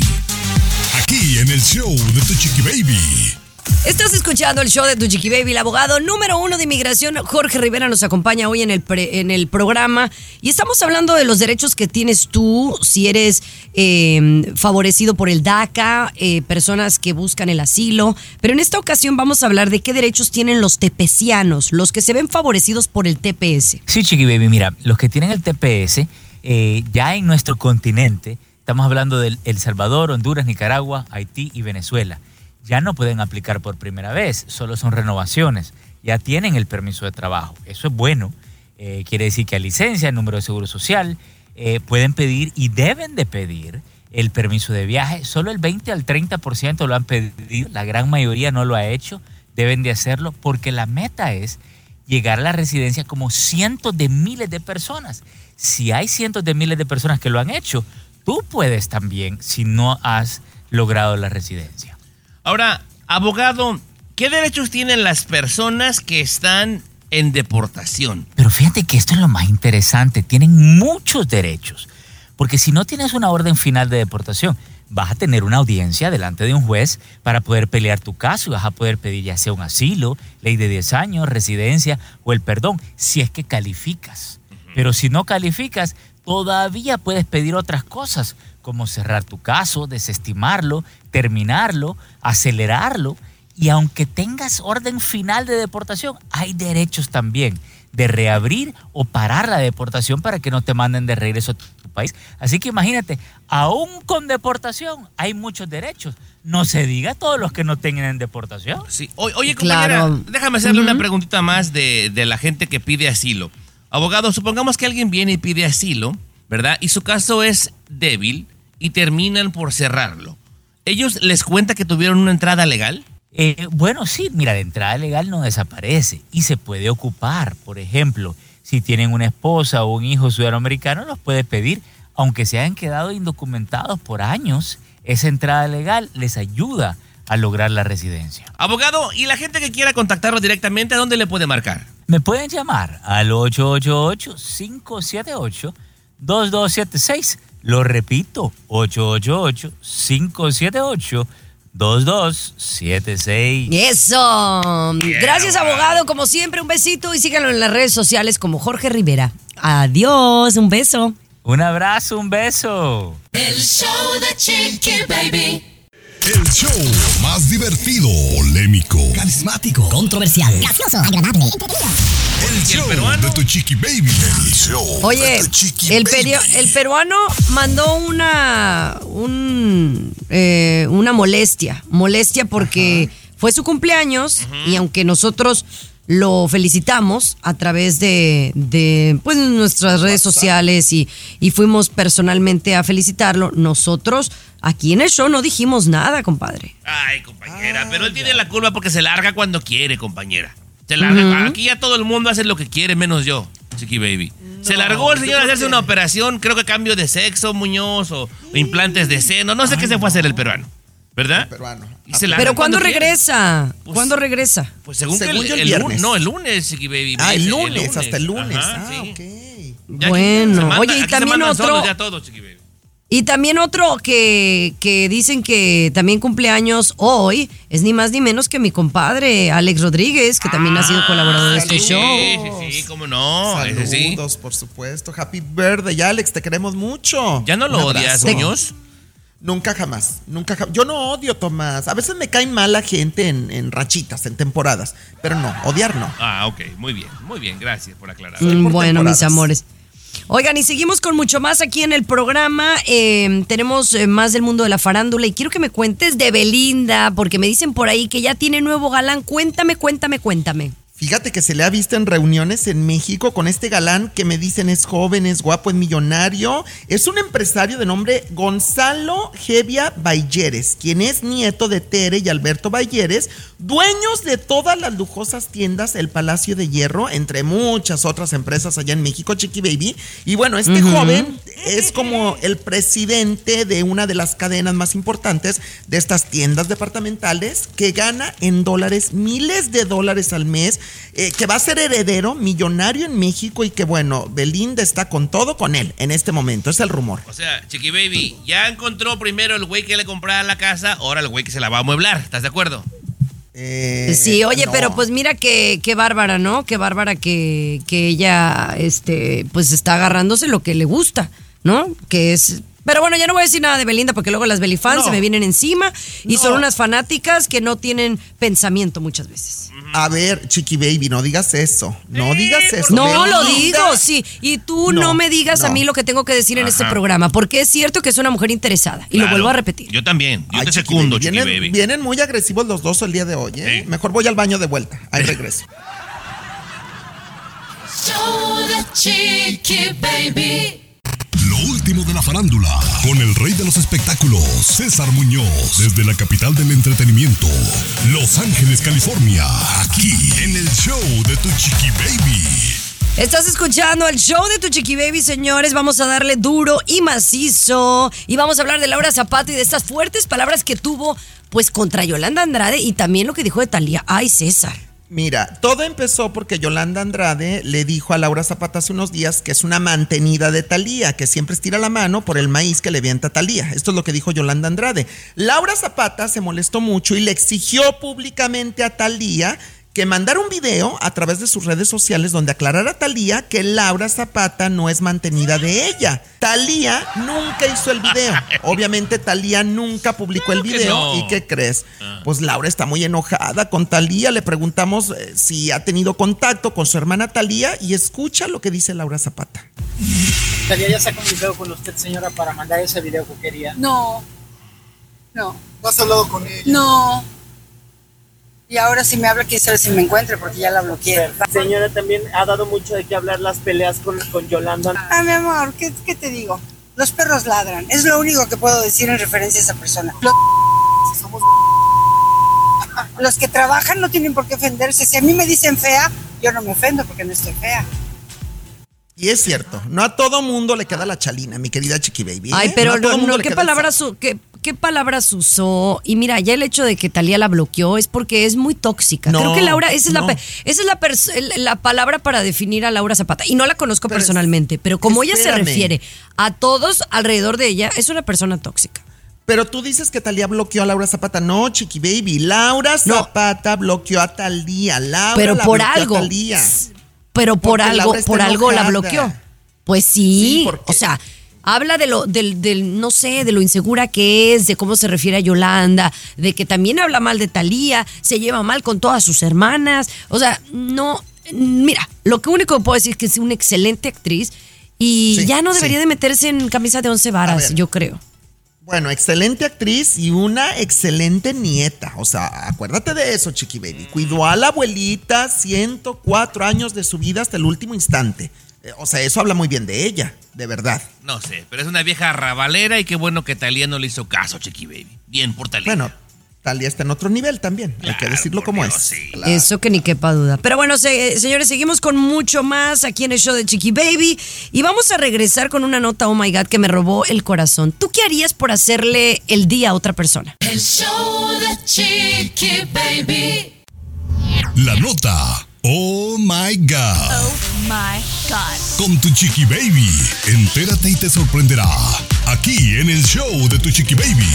Aquí en el show de tu Chiqui Baby. Estás escuchando el show de tu Chiqui Baby. El abogado número 1 de inmigración, Jorge Rivera, nos acompaña hoy en el programa. Y estamos hablando de los derechos que tienes tú, si eres favorecido por el DACA, personas que buscan el asilo. Pero en esta ocasión vamos a hablar de qué derechos tienen los tepecianos, los que se ven favorecidos por el TPS. Sí, Chiqui Baby, mira, los que tienen el TPS, ya en nuestro continente, estamos hablando de El Salvador, Honduras, Nicaragua, Haití y Venezuela. Ya no pueden aplicar por primera vez, solo son renovaciones. Ya tienen el permiso de trabajo. Eso es bueno. Quiere decir que a licencia, el número de seguro social, pueden pedir y deben de pedir el permiso de viaje. Solo el 20 al 30% lo han pedido. La gran mayoría no lo ha hecho. Deben de hacerlo porque la meta es llegar a la residencia como cientos de miles de personas. Si hay cientos de miles de personas que lo han hecho, tú puedes también si no has logrado la residencia. Ahora, abogado, ¿qué derechos tienen las personas que están en deportación? Pero fíjate que esto es lo más interesante. Tienen muchos derechos. Porque si no tienes una orden final de deportación, vas a tener una audiencia delante de un juez para poder pelear tu caso y vas a poder pedir ya sea un asilo, ley de 10 años, residencia o el perdón, si es que calificas. Pero si no calificas, todavía puedes pedir otras cosas, como cerrar tu caso, desestimarlo, terminarlo, acelerarlo. Y aunque tengas orden final de deportación, hay derechos también. de reabrir o parar la deportación para que no te manden de regreso a tu país. Así que imagínate, aún con deportación hay muchos derechos. No se diga todos los que no tengan deportación. Sí. Oye, compañera, déjame hacerle una preguntita más de la gente que pide asilo. Abogado, supongamos que alguien viene y pide asilo, ¿verdad? Y su caso es débil y terminan por cerrarlo. ¿Ellos les cuenta que tuvieron una entrada legal? Bueno, sí, mira, la entrada legal no desaparece y se puede ocupar. Por ejemplo, si tienen una esposa o un hijo ciudadano americano, los puede pedir, aunque se hayan quedado indocumentados por años. Esa entrada legal les ayuda a lograr la residencia. Abogado, ¿y la gente que quiera contactarlo directamente, a dónde le puede marcar? Me pueden llamar al 888-578-2276. Lo repito, 888-578-2276. Eso. Gracias, abogado. Como siempre, un besito y síganlo en las redes sociales como Jorge Rivera. Adiós, un beso. Un abrazo, un beso. El show de Chiqui Baby. El show más divertido, polémico, carismático, controversial, gracioso, agradable, entretenido. El show de tu Chiqui Baby. El show Oye, el peruano mandó una molestia porque fue su cumpleaños y aunque nosotros lo felicitamos a través de pues, nuestras redes sociales y fuimos personalmente a felicitarlo, nosotros aquí en el show no dijimos nada, compadre. Ay, compañera, pero él tiene la culpa porque se larga cuando quiere, compañera. Se larga. Aquí ya todo el mundo hace lo que quiere, menos yo, Chiqui Baby. Se largó el señor a hacerse una operación, creo que cambio de sexo, Muñoz, o implantes de seno, no sé qué se fue a hacer el peruano, ¿verdad? El peruano. Pero ¿cuándo regresa? ¿Cuándo regresa? Pues según el viernes. El lunes, Chiqui Baby. El lunes, hasta el lunes. Ajá, sí. Ok. Bueno, oye, y también otro... Ya todo, Chiqui Baby. Y también otro que dicen que también cumpleaños hoy es ni más ni menos que mi compadre Alex Rodríguez, que también ha sido colaborador de este show. Sí, cómo no. Saludos, por supuesto. Happy birthday, Alex, te queremos mucho. ¿Ya no lo odias, Muñoz? Nunca jamás. Yo no odio, Tomás. A veces me cae mal la gente en rachitas, en temporadas, pero no, odiar no. Ah, ok, muy bien, gracias por aclarar. Bueno, mis amores. Oigan, y seguimos con mucho más aquí en el programa. Tenemos más del mundo de la farándula y quiero que me cuentes de Belinda, porque me dicen por ahí que ya tiene nuevo galán. Cuéntame. Fíjate que se le ha visto en reuniones en México con este galán que me dicen es joven, es guapo, es millonario. Es un empresario de nombre Gonzalo Hevia Bayeres, quien es nieto de Tere y Alberto Bayeres, dueños de todas las lujosas tiendas El Palacio de Hierro, entre muchas otras empresas allá en México, Chiqui Baby. Y bueno, este joven es como el presidente de una de las cadenas más importantes de estas tiendas departamentales, que gana en dólares, miles de dólares al mes, que va a ser heredero, millonario en México y que bueno, Belinda está con todo con él en este momento, es el rumor. O sea, Chiqui Baby, ya encontró primero el güey que le compraba la casa, ahora el güey que se la va a amueblar, ¿estás de acuerdo? Sí, oye, no. Pero pues mira qué bárbara, ¿no? Qué bárbara que ella pues está agarrándose lo que le gusta, ¿no? Que es... Pero bueno, ya no voy a decir nada de Belinda porque luego las Belifans se me vienen encima y son unas fanáticas que no tienen pensamiento muchas veces. A ver, Chiqui Baby, no digas eso. No digas eso. No, Belinda. Lo digo, sí. Y tú no me digas a mí lo que tengo que decir en este programa, porque es cierto que es una mujer interesada. Y lo vuelvo a repetir. Yo también. Yo te secundo, Chiqui Baby. Vienen muy agresivos los dos el día de hoy, ¿eh? Sí. Mejor voy al baño de vuelta. Ahí regreso. Show de Chiqui Baby. Lo último de la farándula, con el rey de los espectáculos, César Muñoz, desde la capital del entretenimiento, Los Ángeles, California, aquí en el show de tu Chiqui Baby. Estás escuchando el show de tu Chiqui Baby, señores. Vamos a darle duro y macizo y vamos a hablar de Laura Zapata y de estas fuertes palabras que tuvo pues contra Yolanda Andrade y también lo que dijo de Thalía. Ay, César. Mira, todo empezó porque Yolanda Andrade le dijo a Laura Zapata hace unos días que es una mantenida de Thalía, que siempre estira la mano por el maíz que le avienta Thalía. Esto es lo que dijo Yolanda Andrade. Laura Zapata se molestó mucho y le exigió públicamente a Thalía que mandara un video a través de sus redes sociales donde aclarara a Thalía que Laura Zapata no es mantenida de ella. Thalía nunca hizo el video. Obviamente Thalía nunca publicó el video. No. ¿Y qué crees? Pues Laura está muy enojada con Thalía. Le preguntamos si ha tenido contacto con su hermana Thalía y escucha lo que dice Laura Zapata. ¿Thalía ya se ha comunicado con usted, señora, para mandar ese video que quería? No. ¿No has hablado con ella? No. Y ahora si me habla, quiere saber si me encuentre, porque ya la bloqueé. Señora, también ha dado mucho de qué hablar las peleas con Yolanda. Ah, mi amor, ¿qué te digo? Los perros ladran. Es lo único que puedo decir en referencia a esa persona. Los que trabajan no tienen por qué ofenderse. Si a mí me dicen fea, yo no me ofendo porque no estoy fea. Y es cierto, no a todo mundo le queda la chalina, mi querida Chiqui Baby. Ay, pero no, ¿qué palabras usó? Y mira, ya el hecho de que Thalía la bloqueó es porque es muy tóxica. Creo que Laura, esa es la palabra para definir a Laura Zapata. Y no la conozco personalmente, pero como ella se refiere a todos alrededor de ella, es una persona tóxica. Pero tú dices que Thalía bloqueó a Laura Zapata. No, Chiqui Baby, Laura Zapata bloqueó a Thalía. Pero por algo. Pero por algo la bloqueó. Pues sí, o sea, habla de no sé, de lo insegura que es, de cómo se refiere a Yolanda, de que también habla mal de Thalía, se lleva mal con todas sus hermanas. O sea, no, mira, lo único que puedo decir es que es una excelente actriz y ya no debería de meterse en camisa de 11 varas, yo creo. Bueno, excelente actriz y una excelente nieta. O sea, acuérdate de eso, Chiqui Baby. Cuidó a la abuelita 104 años de su vida hasta el último instante. O sea, eso habla muy bien de ella, de verdad. No sé, pero es una vieja rabalera y qué bueno que Thalía no le hizo caso, Chiqui Baby. Bien por Thalía. Bueno, Thalía está en otro nivel también, hay que decirlo como es. Sí. Claro. Eso que ni quepa duda. Pero bueno, señores, seguimos con mucho más aquí en el show de Chiqui Baby y vamos a regresar con una nota, oh my God, que me robó el corazón. ¿Tú qué harías por hacerle el día a otra persona? El show de Chiqui Baby. La nota, oh my God. Oh my God. Con tu Chiqui Baby, entérate y te sorprenderá. Aquí en el show de tu Chiqui Baby.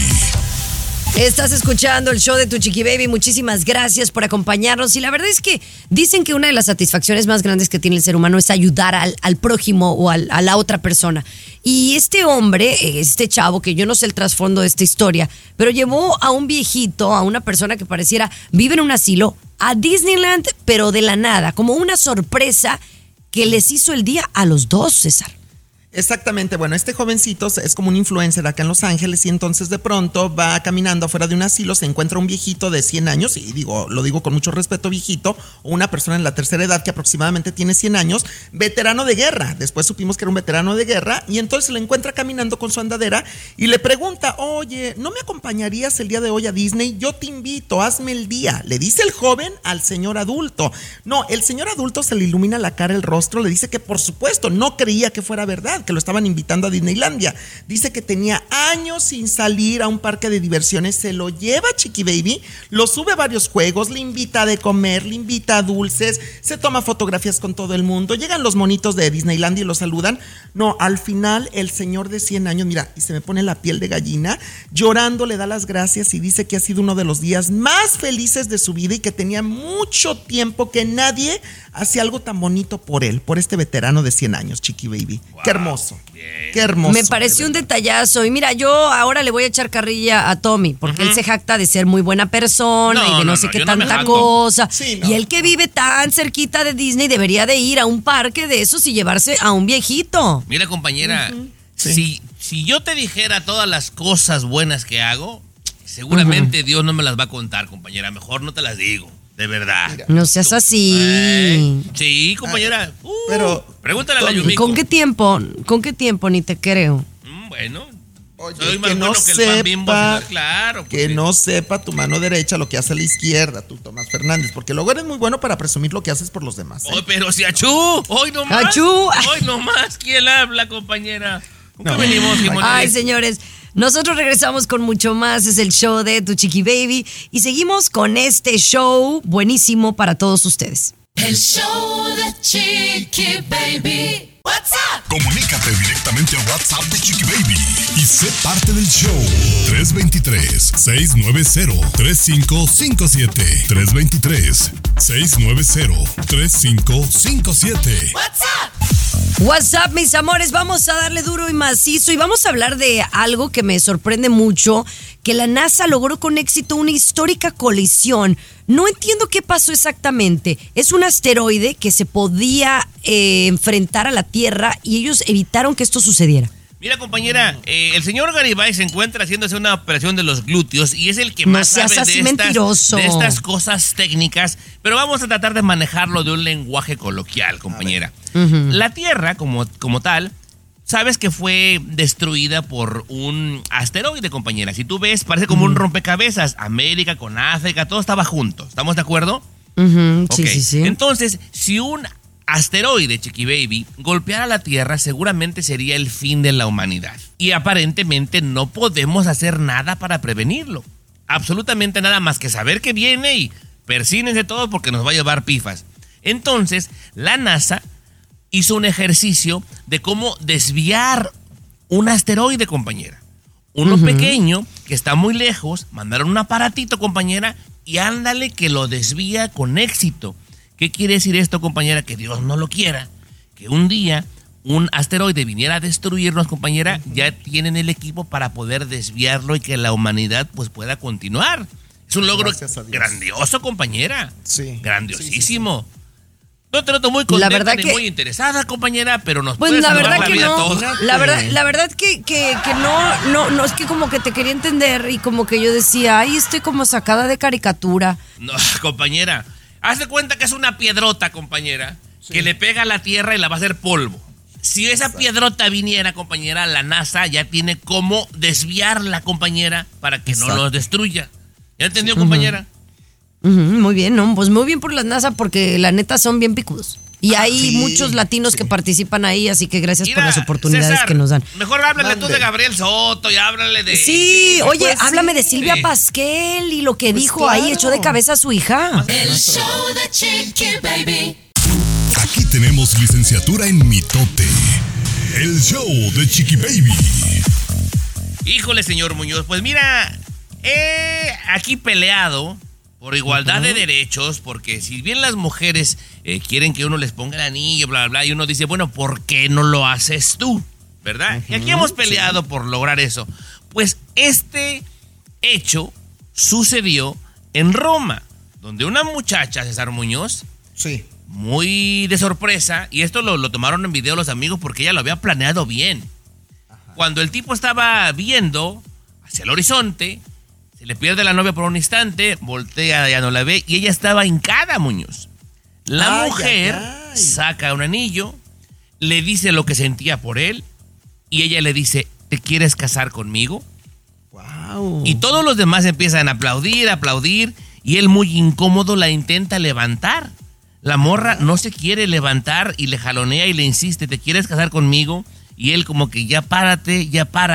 Estás escuchando el show de tu Chiqui Baby. Muchísimas gracias por acompañarnos. Y la verdad es que dicen que una de las satisfacciones más grandes que tiene el ser humano es ayudar al prójimo o a la otra persona. Y este hombre, este chavo, que yo no sé el trasfondo de esta historia, pero llevó a un viejito, a una persona que pareciera vive en un asilo, a Disneyland, pero de la nada, como una sorpresa que les hizo el día a los dos, César. Exactamente, bueno, este jovencito es como un influencer acá en Los Ángeles y entonces de pronto va caminando afuera de un asilo, se encuentra un viejito de 100 años, y lo digo con mucho respeto, viejito, o una persona en la tercera edad que aproximadamente tiene 100 años, veterano de guerra. Después supimos que era un veterano de guerra y entonces se le encuentra caminando con su andadera y le pregunta, oye, ¿no me acompañarías el día de hoy a Disney? Yo te invito, hazme el día. Le dice el joven al señor adulto. No, el señor adulto se le ilumina la cara, el rostro, le dice que por supuesto no creía que fuera verdad, que lo estaban invitando a Disneylandia. Dice que tenía años sin salir a un parque de diversiones, se lo lleva Chiqui Baby, lo sube a varios juegos, le invita de comer, le invita a dulces, se toma fotografías con todo el mundo, llegan los monitos de Disneylandia y lo saludan. No, al final el señor de 100 años, mira, y se me pone la piel de gallina, llorando le da las gracias y dice que ha sido uno de los días más felices de su vida y que tenía mucho tiempo que nadie hacía algo tan bonito por él, por este veterano de 100 años, Chiqui Baby. Wow. Qué hermoso. Bien. Qué hermoso. Me pareció un detallazo. Y mira, yo ahora le voy a echar carrilla a Tommy, porque él se jacta de ser muy buena persona y de no sé qué tanta cosa. Sí, y él que vive tan cerquita de Disney debería de ir a un parque de esos y llevarse a un viejito. Mira, compañera, si yo te dijera todas las cosas buenas que hago, seguramente Dios no me las va a contar, compañera. Mejor no te las digo. De verdad. Mira, no seas así. Sí, compañera. Pero pregúntale a la Yumiko. ¿Con qué tiempo? Ni te creo. Bueno. Oye, soy más bueno que el pan Bimbo, claro. Que no sepa tu mano derecha lo que hace a la izquierda, tú, Tomás Fernández, porque luego eres muy bueno para presumir lo que haces por los demás. Oh, pero si achú, hoy nomás. Achú. Hoy nomás. ¿Quién habla, compañera? ¿Con qué venimos? Ay, señores. Nosotros regresamos con mucho más, es el show de Tu Chiqui Baby y seguimos con este show buenísimo para todos ustedes. El show de Chiqui Baby. What's up? Comunícate directamente a WhatsApp de Chiqui Baby y sé parte del show. 323-690-3557. 690-3557. WhatsApp, mis amores, vamos a darle duro y macizo y vamos a hablar de algo que me sorprende mucho, que la NASA logró con éxito una histórica colisión. No entiendo qué pasó exactamente. Es un asteroide que se podía enfrentar a la Tierra y ellos evitaron que esto sucediera. Mira, compañera, el señor Garibay se encuentra haciéndose una operación de los glúteos y es el que más sabe de estas cosas técnicas, pero vamos a tratar de manejarlo de un lenguaje coloquial, compañera. La Tierra, como tal, sabes que fue destruida por un asteroide, compañera. Si tú ves, parece como un rompecabezas. América con África, todo estaba junto. ¿Estamos de acuerdo? Sí. Entonces, si un asteroide, Chiqui Baby, golpeara la Tierra, seguramente sería el fin de la humanidad. Y aparentemente no podemos hacer nada para prevenirlo. Absolutamente nada más que saber que viene y persínense todos porque nos va a llevar pifas. Entonces, la NASA hizo un ejercicio de cómo desviar un asteroide, compañera. Uno pequeño, que está muy lejos, mandaron un aparatito, compañera, y ándale que lo desvía con éxito. ¿Qué quiere decir esto, compañera? Que Dios no lo quiera. Que un día un asteroide viniera a destruirnos, compañera, ya tienen el equipo para poder desviarlo y que la humanidad pues pueda continuar. Es un logro grandioso, compañera. Sí. Grandiosísimo. No te noto muy contenta ni muy interesada, compañera, pero nos puedes salvar la vida a todos. La verdad que no, es que como que te quería entender y como que yo decía, ay, estoy como sacada de caricatura. No, compañera, haz de cuenta que es una piedrota, compañera, que le pega a la Tierra y la va a hacer polvo. Si esa piedrota viniera, compañera, la NASA ya tiene cómo desviarla, compañera, para que no nos destruya. ¿Ya entendió, compañera? Muy bien, ¿no? Pues muy bien por las NASA porque la neta son bien picudos. Y hay muchos latinos que participan ahí, así que gracias por las oportunidades César, que nos dan. Mejor háblale tú de Gabriel Soto y háblale de... Sí, oye, háblame de Silvia Pasquel y lo que dijo ahí, echó de cabeza a su hija. El show de Chiqui Baby. Aquí tenemos licenciatura en mitote. El show de Chiqui Baby. Híjole, señor Muñoz, pues mira, aquí peleado por igualdad de derechos, porque si bien las mujeres quieren que uno les ponga el anillo, bla, bla, bla, y uno dice, bueno, ¿por qué no lo haces tú? ¿Verdad? Y aquí hemos peleado por lograr eso. Pues este hecho sucedió en Roma, donde una muchacha, César Muñoz, muy de sorpresa, y esto lo tomaron en video los amigos porque ella lo había planeado bien. Cuando el tipo estaba viendo hacia el horizonte, se le pierde la novia por un instante, voltea, ya no la ve, y ella estaba hincada, Muñoz. La mujer saca un anillo, le dice lo que sentía por él, y ella le dice, ¿te quieres casar conmigo? Wow. Y todos los demás empiezan a aplaudir, y él muy incómodo la intenta levantar. La morra no se quiere levantar y le jalonea y le insiste, ¿te quieres casar conmigo? Y él como que ya párate.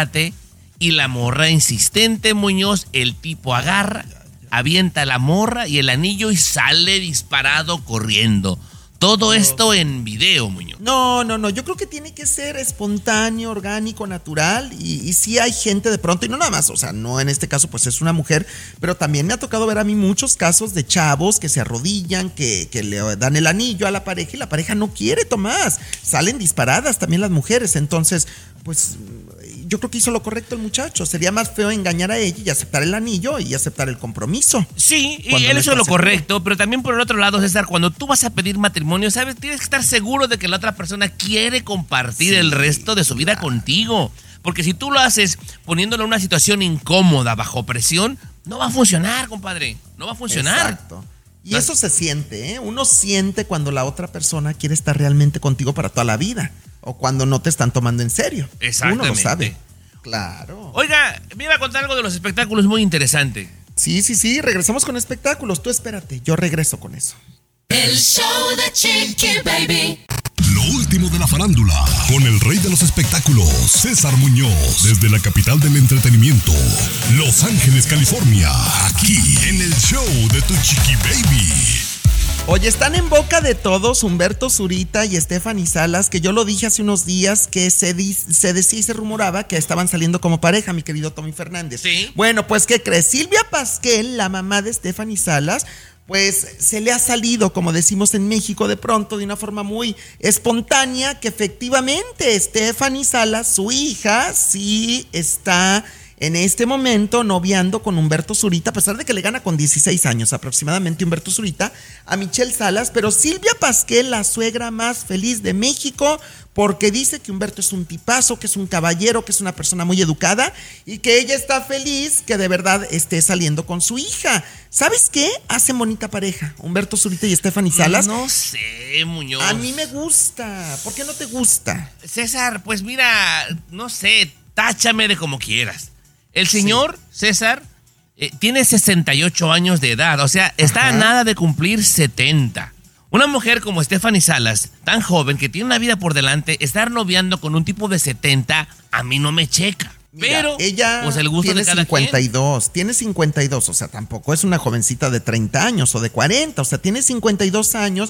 Y la morra insistente, Muñoz, el tipo agarra, avienta la morra y el anillo y sale disparado corriendo. Todo esto en video, Muñoz. No, yo creo que tiene que ser espontáneo, orgánico, natural y sí hay gente de pronto, y no nada más, o sea, no en este caso pues es una mujer, pero también me ha tocado ver a mí muchos casos de chavos que se arrodillan, que le dan el anillo a la pareja y la pareja no quiere, Tomás, salen disparadas también las mujeres, entonces pues yo creo que hizo lo correcto el muchacho. Sería más feo engañar a ella y aceptar el anillo y aceptar el compromiso. Sí, y él hizo lo correcto, pero también por el otro lado, César, cuando tú vas a pedir matrimonio, ¿sabes? Tienes que estar seguro de que la otra persona quiere compartir el resto de su vida contigo. Porque si tú lo haces poniéndolo en una situación incómoda, bajo presión, no va a funcionar, compadre. No va a funcionar. Exacto. Y eso se siente, ¿eh? Uno siente cuando la otra persona quiere estar realmente contigo para toda la vida. O cuando no te están tomando en serio. Exactamente. Uno lo sabe. Claro. Oiga, me iba a contar algo de los espectáculos muy interesante. Sí, regresamos con espectáculos. Tú espérate, yo regreso con eso. El show de Chiqui Baby. Lo último de la farándula, con el rey de los espectáculos, César Muñoz, desde la capital del entretenimiento, Los Ángeles, California, aquí en el show de tu Chiqui Baby. Oye, están en boca de todos Humberto Zurita y Stephanie Salas, que yo lo dije hace unos días que se decía y se rumoraba que estaban saliendo como pareja, mi querido Tommy Fernández. Sí. Bueno, pues ¿qué crees? Silvia Pasquel, la mamá de Stephanie Salas, pues se le ha salido, como decimos en México, de pronto, de una forma muy espontánea, que efectivamente Stephanie Salas, su hija, sí está en este momento noviando con Humberto Zurita, a pesar de que le gana con 16 años aproximadamente Humberto Zurita a Michelle Salas, pero Silvia Pasquel, la suegra más feliz de México, porque dice que Humberto es un tipazo, que es un caballero, que es una persona muy educada y que ella está feliz que de verdad esté saliendo con su hija. ¿Sabes qué? Hacen bonita pareja, Humberto Zurita y Stephanie Salas. No sé, Muñoz. A mí me gusta. ¿Por qué no te gusta? César, pues mira, no sé, táchame de como quieras. El señor, César, tiene 68 años de edad, o sea, está a nada de cumplir 70. Una mujer como Stephanie Salas, tan joven, que tiene una vida por delante, estar noviando con un tipo de 70, a mí no me checa. Mira, pero ella pues el gusto tiene de cada 52, quien. tiene 52, o sea, tampoco es una jovencita de 30 años o de 40, o sea, tiene 52 años.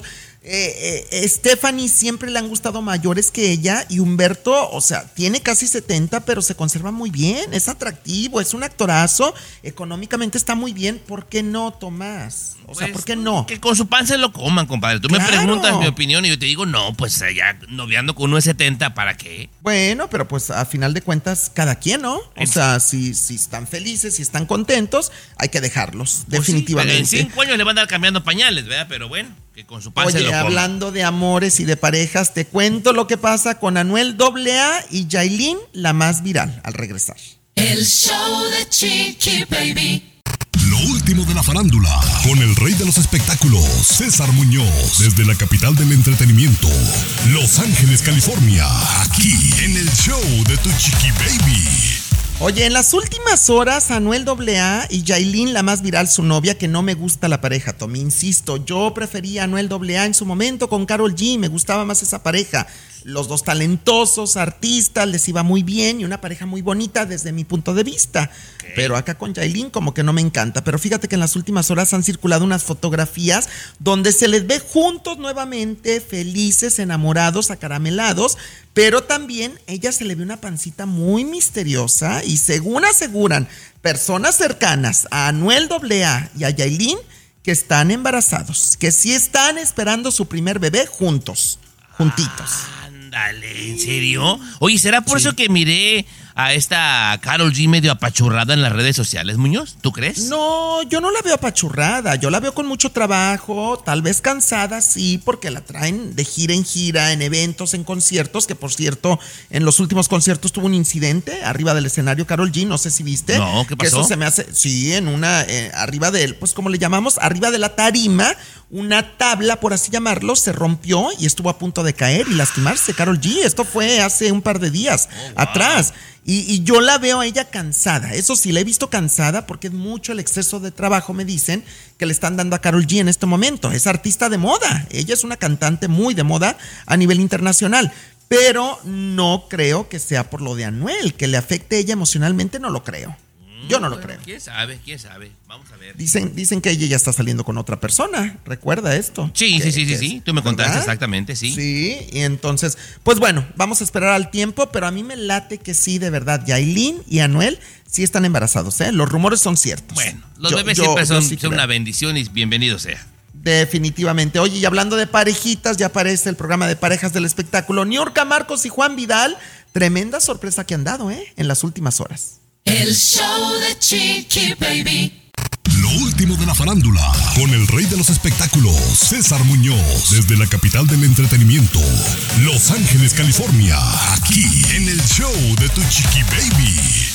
Stephanie siempre le han gustado mayores que ella y Humberto, o sea, tiene casi 70, pero se conserva muy bien, es atractivo, es un actorazo, económicamente está muy bien. ¿Por qué no, Tomás? O sea, ¿por qué no? Que con su pan se lo coman, compadre. Tú me preguntas mi opinión y yo te digo, no, pues ya noviando con uno de 70, ¿para qué? Bueno, pero pues a final de cuentas, cada quien, ¿no? O sea, si están felices, si están contentos, hay que dejarlos, Pues definitivamente. sí, pero en 5 años le van a dar cambiando pañales, ¿verdad? Pero bueno, que con su pan se lo Oye, coman. hablando de amores y de parejas, te cuento lo que pasa con Anuel AA y Yailin, la más viral, al regresar. El show de Chiqui Baby. Lo último de la farándula, con el rey de los espectáculos, César Muñoz, desde la capital del entretenimiento, Los Ángeles, California, aquí en el show de Tu Chiqui Baby. Oye, en las últimas horas, Anuel AA y Yailin, la más viral, su novia, que no me gusta la pareja, Tommy, insisto, yo prefería a Anuel AA en su momento con Karol G, me gustaba más esa pareja. Los dos talentosos, artistas, les iba muy bien y una pareja muy bonita desde mi punto de vista. Okay. Pero acá con Yailin como que no me encanta. Pero fíjate que en las últimas horas han circulado unas fotografías donde se les ve juntos nuevamente, felices, enamorados, acaramelados. Pero también ella se le ve una pancita muy misteriosa y según aseguran personas cercanas a Anuel AA y a Yailin, que están embarazados, que sí están esperando su primer bebé juntos, juntitos. Ándale, ¿en serio? Oye, ¿será por eso que miré a esta Karol G medio apachurrada en las redes sociales, Muñoz? ¿Tú crees? No, yo no la veo apachurrada, yo la veo con mucho trabajo, tal vez cansada, sí, porque la traen de gira en gira, en eventos, en conciertos, que por cierto, en los últimos conciertos tuvo un incidente arriba del escenario Karol G, no sé si viste. No, ¿qué pasó? Que eso se me hace, sí, en una, arriba de él, pues como le llamamos, arriba de la tarima, una tabla, por así llamarlo, se rompió y estuvo a punto de caer y lastimarse Karol G. Esto fue hace un par de días atrás. Y yo la veo a ella cansada. Eso sí, la he visto cansada porque es mucho el exceso de trabajo, me dicen, que le están dando a Karol G en este momento. Es artista de moda. Ella es una cantante muy de moda a nivel internacional. Pero no creo que sea por lo de Anuel, que le afecte a ella emocionalmente, no lo creo. Yo no lo creo. ¿Quién sabe? ¿Quién sabe? Vamos a ver. Dicen que ella ya está saliendo con otra persona. ¿Recuerda esto? Sí. Tú me contaste, ¿verdad? Exactamente, sí. Sí, y entonces, pues bueno, vamos a esperar al tiempo, pero a mí me late que sí, de verdad, Yailin y Anuel sí están embarazados, ¿eh? Los rumores son ciertos. Bueno, los bebés siempre son una bendición y bienvenido sea. Definitivamente. Oye, y hablando de parejitas, ya aparece el programa de parejas del espectáculo. Niurka Marcos y Juan Vidal, tremenda sorpresa que han dado, en las últimas horas. El show de Chiqui Baby. Lo último de la farándula, con el rey de los espectáculos, César Muñoz, desde la capital del entretenimiento, Los Ángeles, California, aquí en el show de Tu Chiqui Baby.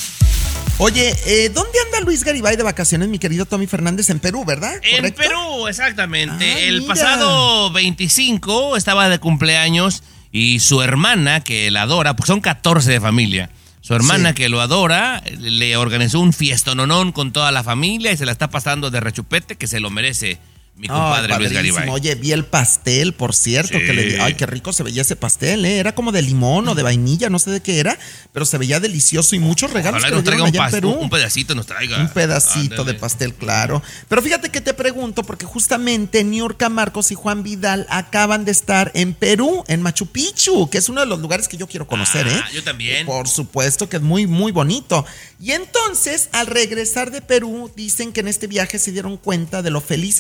Oye, ¿dónde anda Luis Garibay de vacaciones, mi querido Tommy Fernández? En Perú, ¿verdad? En Perú, exactamente. El pasado 25 estaba de cumpleaños y su hermana, que la adora, porque son 14 de familia, su hermana, que lo adora, le organizó un fiestononón con toda la familia y se la está pasando de rechupete, que se lo merece mi compadre Luis Garibay. Oye, vi el pastel, por cierto, que le ay, qué rico se veía ese pastel, Era como de limón o de vainilla, no sé de qué era, pero se veía delicioso y muchos regalos. Ojalá que nos le dieron traiga allá en Perú. Un pedacito nos traiga. Un pedacito de pastel, claro. Pero fíjate que te pregunto, porque justamente Niurka Marcos y Juan Vidal acaban de estar en Perú, en Machu Picchu, que es uno de los lugares que yo quiero conocer, Yo también. Por supuesto que es muy, muy bonito. Y entonces, al regresar de Perú, dicen que en este viaje se dieron cuenta de lo felices que son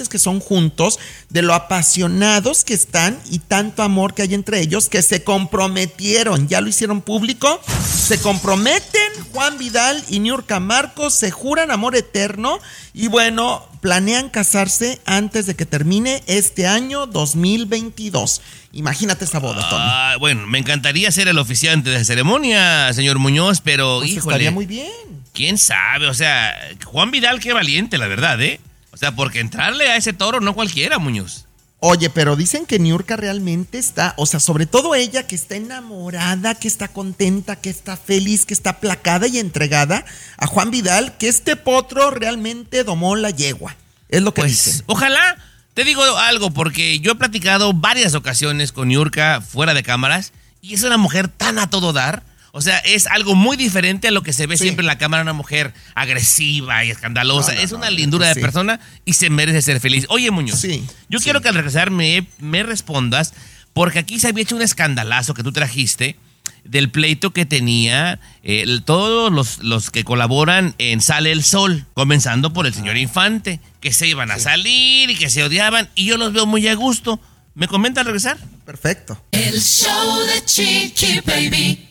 juntos, de lo apasionados que están y tanto amor que hay entre ellos, que se comprometieron, ya lo hicieron público, se comprometen, Juan Vidal y Niurka Marcos se juran amor eterno y bueno, planean casarse antes de que termine este año 2022. Imagínate esa boda, Tony. Bueno, me encantaría ser el oficiante de ceremonia, señor Muñoz, pero pues híjole. Estaría muy bien. ¿Quién sabe? O sea, Juan Vidal, qué valiente, la verdad, ¿eh? O sea, porque entrarle a ese toro no cualquiera, Muñoz. Oye, pero dicen que Niurka realmente está, o sea, sobre todo ella, que está enamorada, que está contenta, que está feliz, que está aplacada y entregada a Juan Vidal, que este potro realmente domó la yegua. Es lo que dicen. Ojalá, te digo algo, porque yo he platicado varias ocasiones con Niurka fuera de cámaras y es una mujer tan a todo dar. O sea, es algo muy diferente a lo que se ve siempre en la cámara, una mujer agresiva y escandalosa. Es una lindura de persona y se merece ser feliz. Oye, Muñoz, yo quiero que al regresar me respondas, porque aquí se había hecho un escandalazo que tú trajiste del pleito que tenía todos los que colaboran en Sale el Sol, comenzando por el señor Infante, que se iban a salir y que se odiaban, y yo los veo muy a gusto. ¿Me comenta al regresar? Perfecto. El show de Chiqui Baby.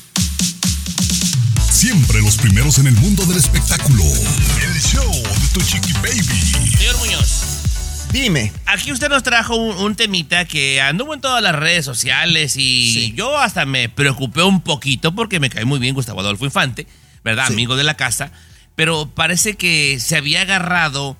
Siempre los primeros en el mundo del espectáculo. El show de tu Chiqui Baby. Señor Muñoz. Dime. Aquí usted nos trajo un temita que anduvo en todas las redes sociales y yo hasta me preocupé un poquito porque me cae muy bien Gustavo Adolfo Infante, ¿verdad? Amigo de la casa. Pero parece que se había agarrado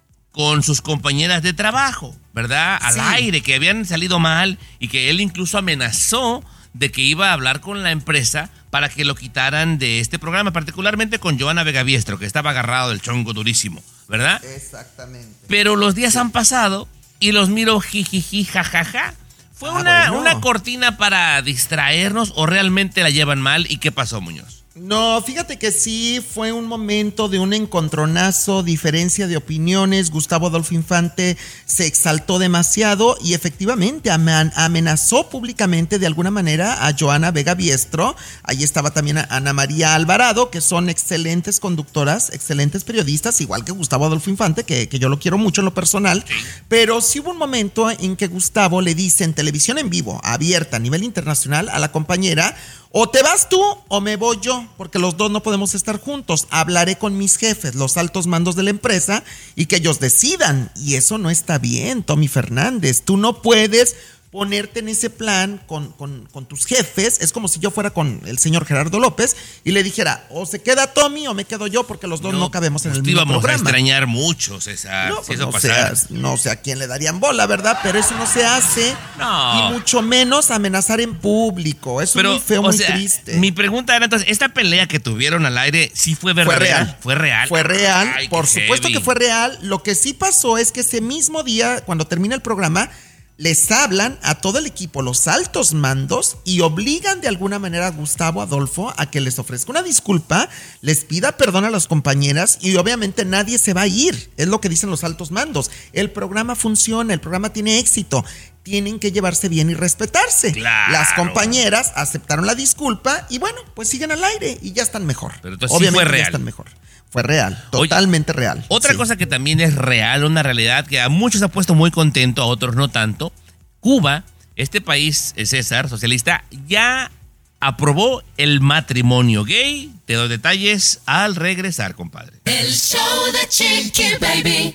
con sus compañeras de trabajo, ¿verdad? Al aire, que habían salido mal y que él incluso amenazó de que iba a hablar con la empresa para que lo quitaran de este programa, particularmente con Joana Vega Biestro, que estaba agarrado del chongo durísimo, ¿verdad? Exactamente. Pero los días han pasado y los miro jijiji, jajaja. ¿Fue una cortina para distraernos o realmente la llevan mal? ¿Y qué pasó, Muñoz? No, fíjate que sí fue un momento de un encontronazo, diferencia de opiniones. Gustavo Adolfo Infante se exaltó demasiado y efectivamente amenazó públicamente de alguna manera a Joana Vega Biestro. Ahí estaba también Ana María Alvarado, que son excelentes conductoras, excelentes periodistas, igual que Gustavo Adolfo Infante, que yo lo quiero mucho en lo personal. Pero sí hubo un momento en que Gustavo le dice en televisión en vivo, abierta a nivel internacional, a la compañera: o te vas tú o me voy yo, porque los dos no podemos estar juntos. Hablaré con mis jefes, los altos mandos de la empresa, y que ellos decidan. Y eso no está bien, Tommy Fernández. Tú no puedes ponerte en ese plan con tus jefes. Es como si yo fuera con el señor Gerardo López y le dijera: o se queda Tommy o me quedo yo, porque los dos no cabemos en el mismo programa. Íbamos a extrañar mucho, César, no, si pues eso no pasara. No sé a quién le darían bola, ¿verdad? Pero eso no se hace. No. Y mucho menos amenazar en público. Eso es muy feo, muy triste. Mi pregunta era entonces, ¿esta pelea que tuvieron al aire sí fue verdadera? Fue real. Fue real. Ay, por supuesto que fue real. Lo que sí pasó es que ese mismo día, cuando termina el programa, les hablan a todo el equipo, los altos mandos, y obligan de alguna manera a Gustavo Adolfo a que les ofrezca una disculpa, les pida perdón a las compañeras y obviamente nadie se va a ir. Es lo que dicen los altos mandos. El programa funciona, el programa tiene éxito. Tienen que llevarse bien y respetarse. Claro. Las compañeras aceptaron la disculpa y bueno, pues siguen al aire y ya están mejor. Pero entonces obviamente sí fue real. ya están mejor. Fue real, totalmente real. Otra cosa que también es real, una realidad que a muchos ha puesto muy contento, a otros no tanto. Cuba, este país, César, socialista, ya aprobó el matrimonio gay. Te doy detalles al regresar, compadre. El show de Chiqui Baby.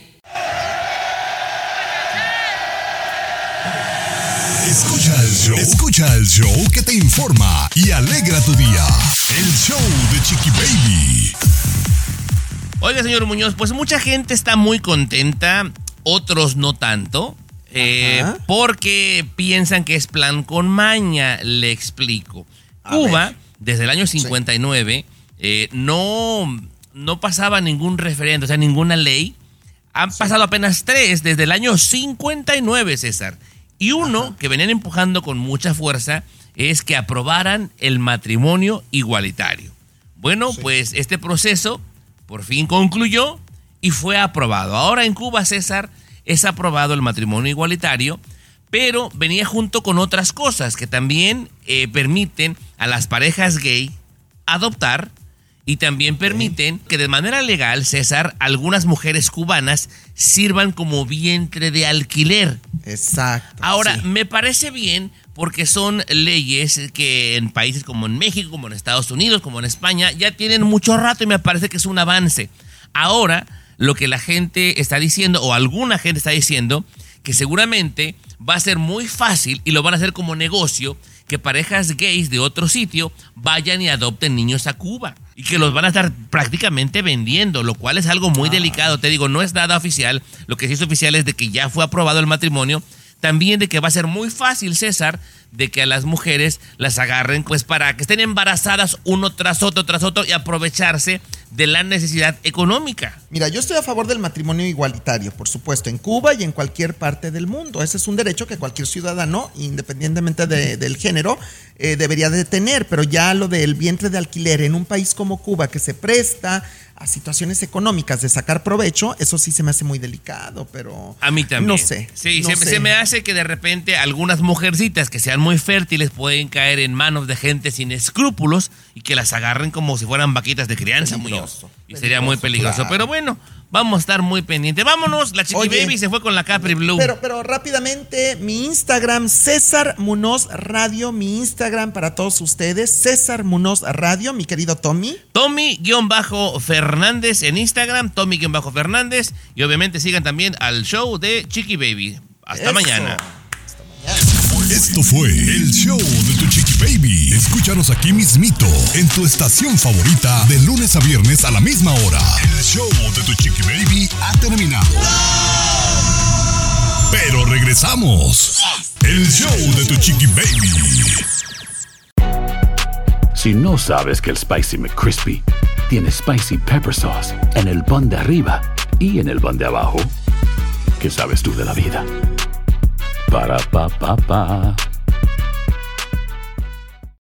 Escucha el show que te informa y alegra tu día. El show de Chiqui Baby. Oiga, señor Muñoz, pues mucha gente está muy contenta, otros no tanto, porque piensan que es plan con maña. Le explico. Cuba, desde el año 59, no pasaba ningún referendo, o sea, ninguna ley. Han pasado apenas 3 desde el año 59, César. Y uno que venían empujando con mucha fuerza es que aprobaran el matrimonio igualitario. Bueno, pues este proceso por fin concluyó y fue aprobado. Ahora en Cuba, César, es aprobado el matrimonio igualitario, pero venía junto con otras cosas que también permiten a las parejas gay adoptar Y también permiten que de manera legal, César, algunas mujeres cubanas sirvan como vientre de alquiler. Exacto. Ahora, me parece bien porque son leyes que en países como en México, como en Estados Unidos, como en España, ya tienen mucho rato y me parece que es un avance. Ahora, lo que la gente está diciendo, o alguna gente está diciendo, que seguramente va a ser muy fácil y lo van a hacer como negocio, que parejas gays de otro sitio vayan y adopten niños a Cuba y que los van a estar prácticamente vendiendo, lo cual es algo muy delicado. Te digo, no es nada oficial. Lo que sí es oficial es de que ya fue aprobado el matrimonio. También de que va a ser muy fácil, César, de que a las mujeres las agarren pues para que estén embarazadas uno tras otro y aprovecharse de la necesidad económica. Mira, yo estoy a favor del matrimonio igualitario, por supuesto, en Cuba y en cualquier parte del mundo. Ese es un derecho que cualquier ciudadano, independientemente del género, debería de tener. Pero ya lo del vientre de alquiler en un país como Cuba, que se presta a situaciones económicas de sacar provecho, eso sí se me hace muy delicado, pero... A mí también. No sé. Sí, se me hace que de repente algunas mujercitas que sean muy fértiles pueden caer en manos de gente sin escrúpulos y que las agarren como si fueran vaquitas de crianza. Y sería muy peligroso. Claro. Pero bueno, vamos a estar muy pendientes. Vámonos, la Chiqui Baby se fue con la Capri Blue. Pero rápidamente, mi Instagram, César Munoz Radio, mi Instagram para todos ustedes, César Munoz Radio, mi querido Tommy. Tommy-Fernández en Instagram, Tommy-Fernández. Y obviamente sigan también al show de Chiqui Baby. Hasta mañana. Esto fue el show de tu Chiqui Baby. Escúchanos aquí mismito, en tu estación favorita, de lunes a viernes a la misma hora. El show de tu Chiqui Baby ha terminado. Pero regresamos. El show de tu Chiqui Baby. Si no sabes que el Spicy McCrispy tiene Spicy Pepper Sauce en el pan de arriba y en el pan de abajo, ¿qué sabes tú de la vida? Ba-da-ba-ba-ba.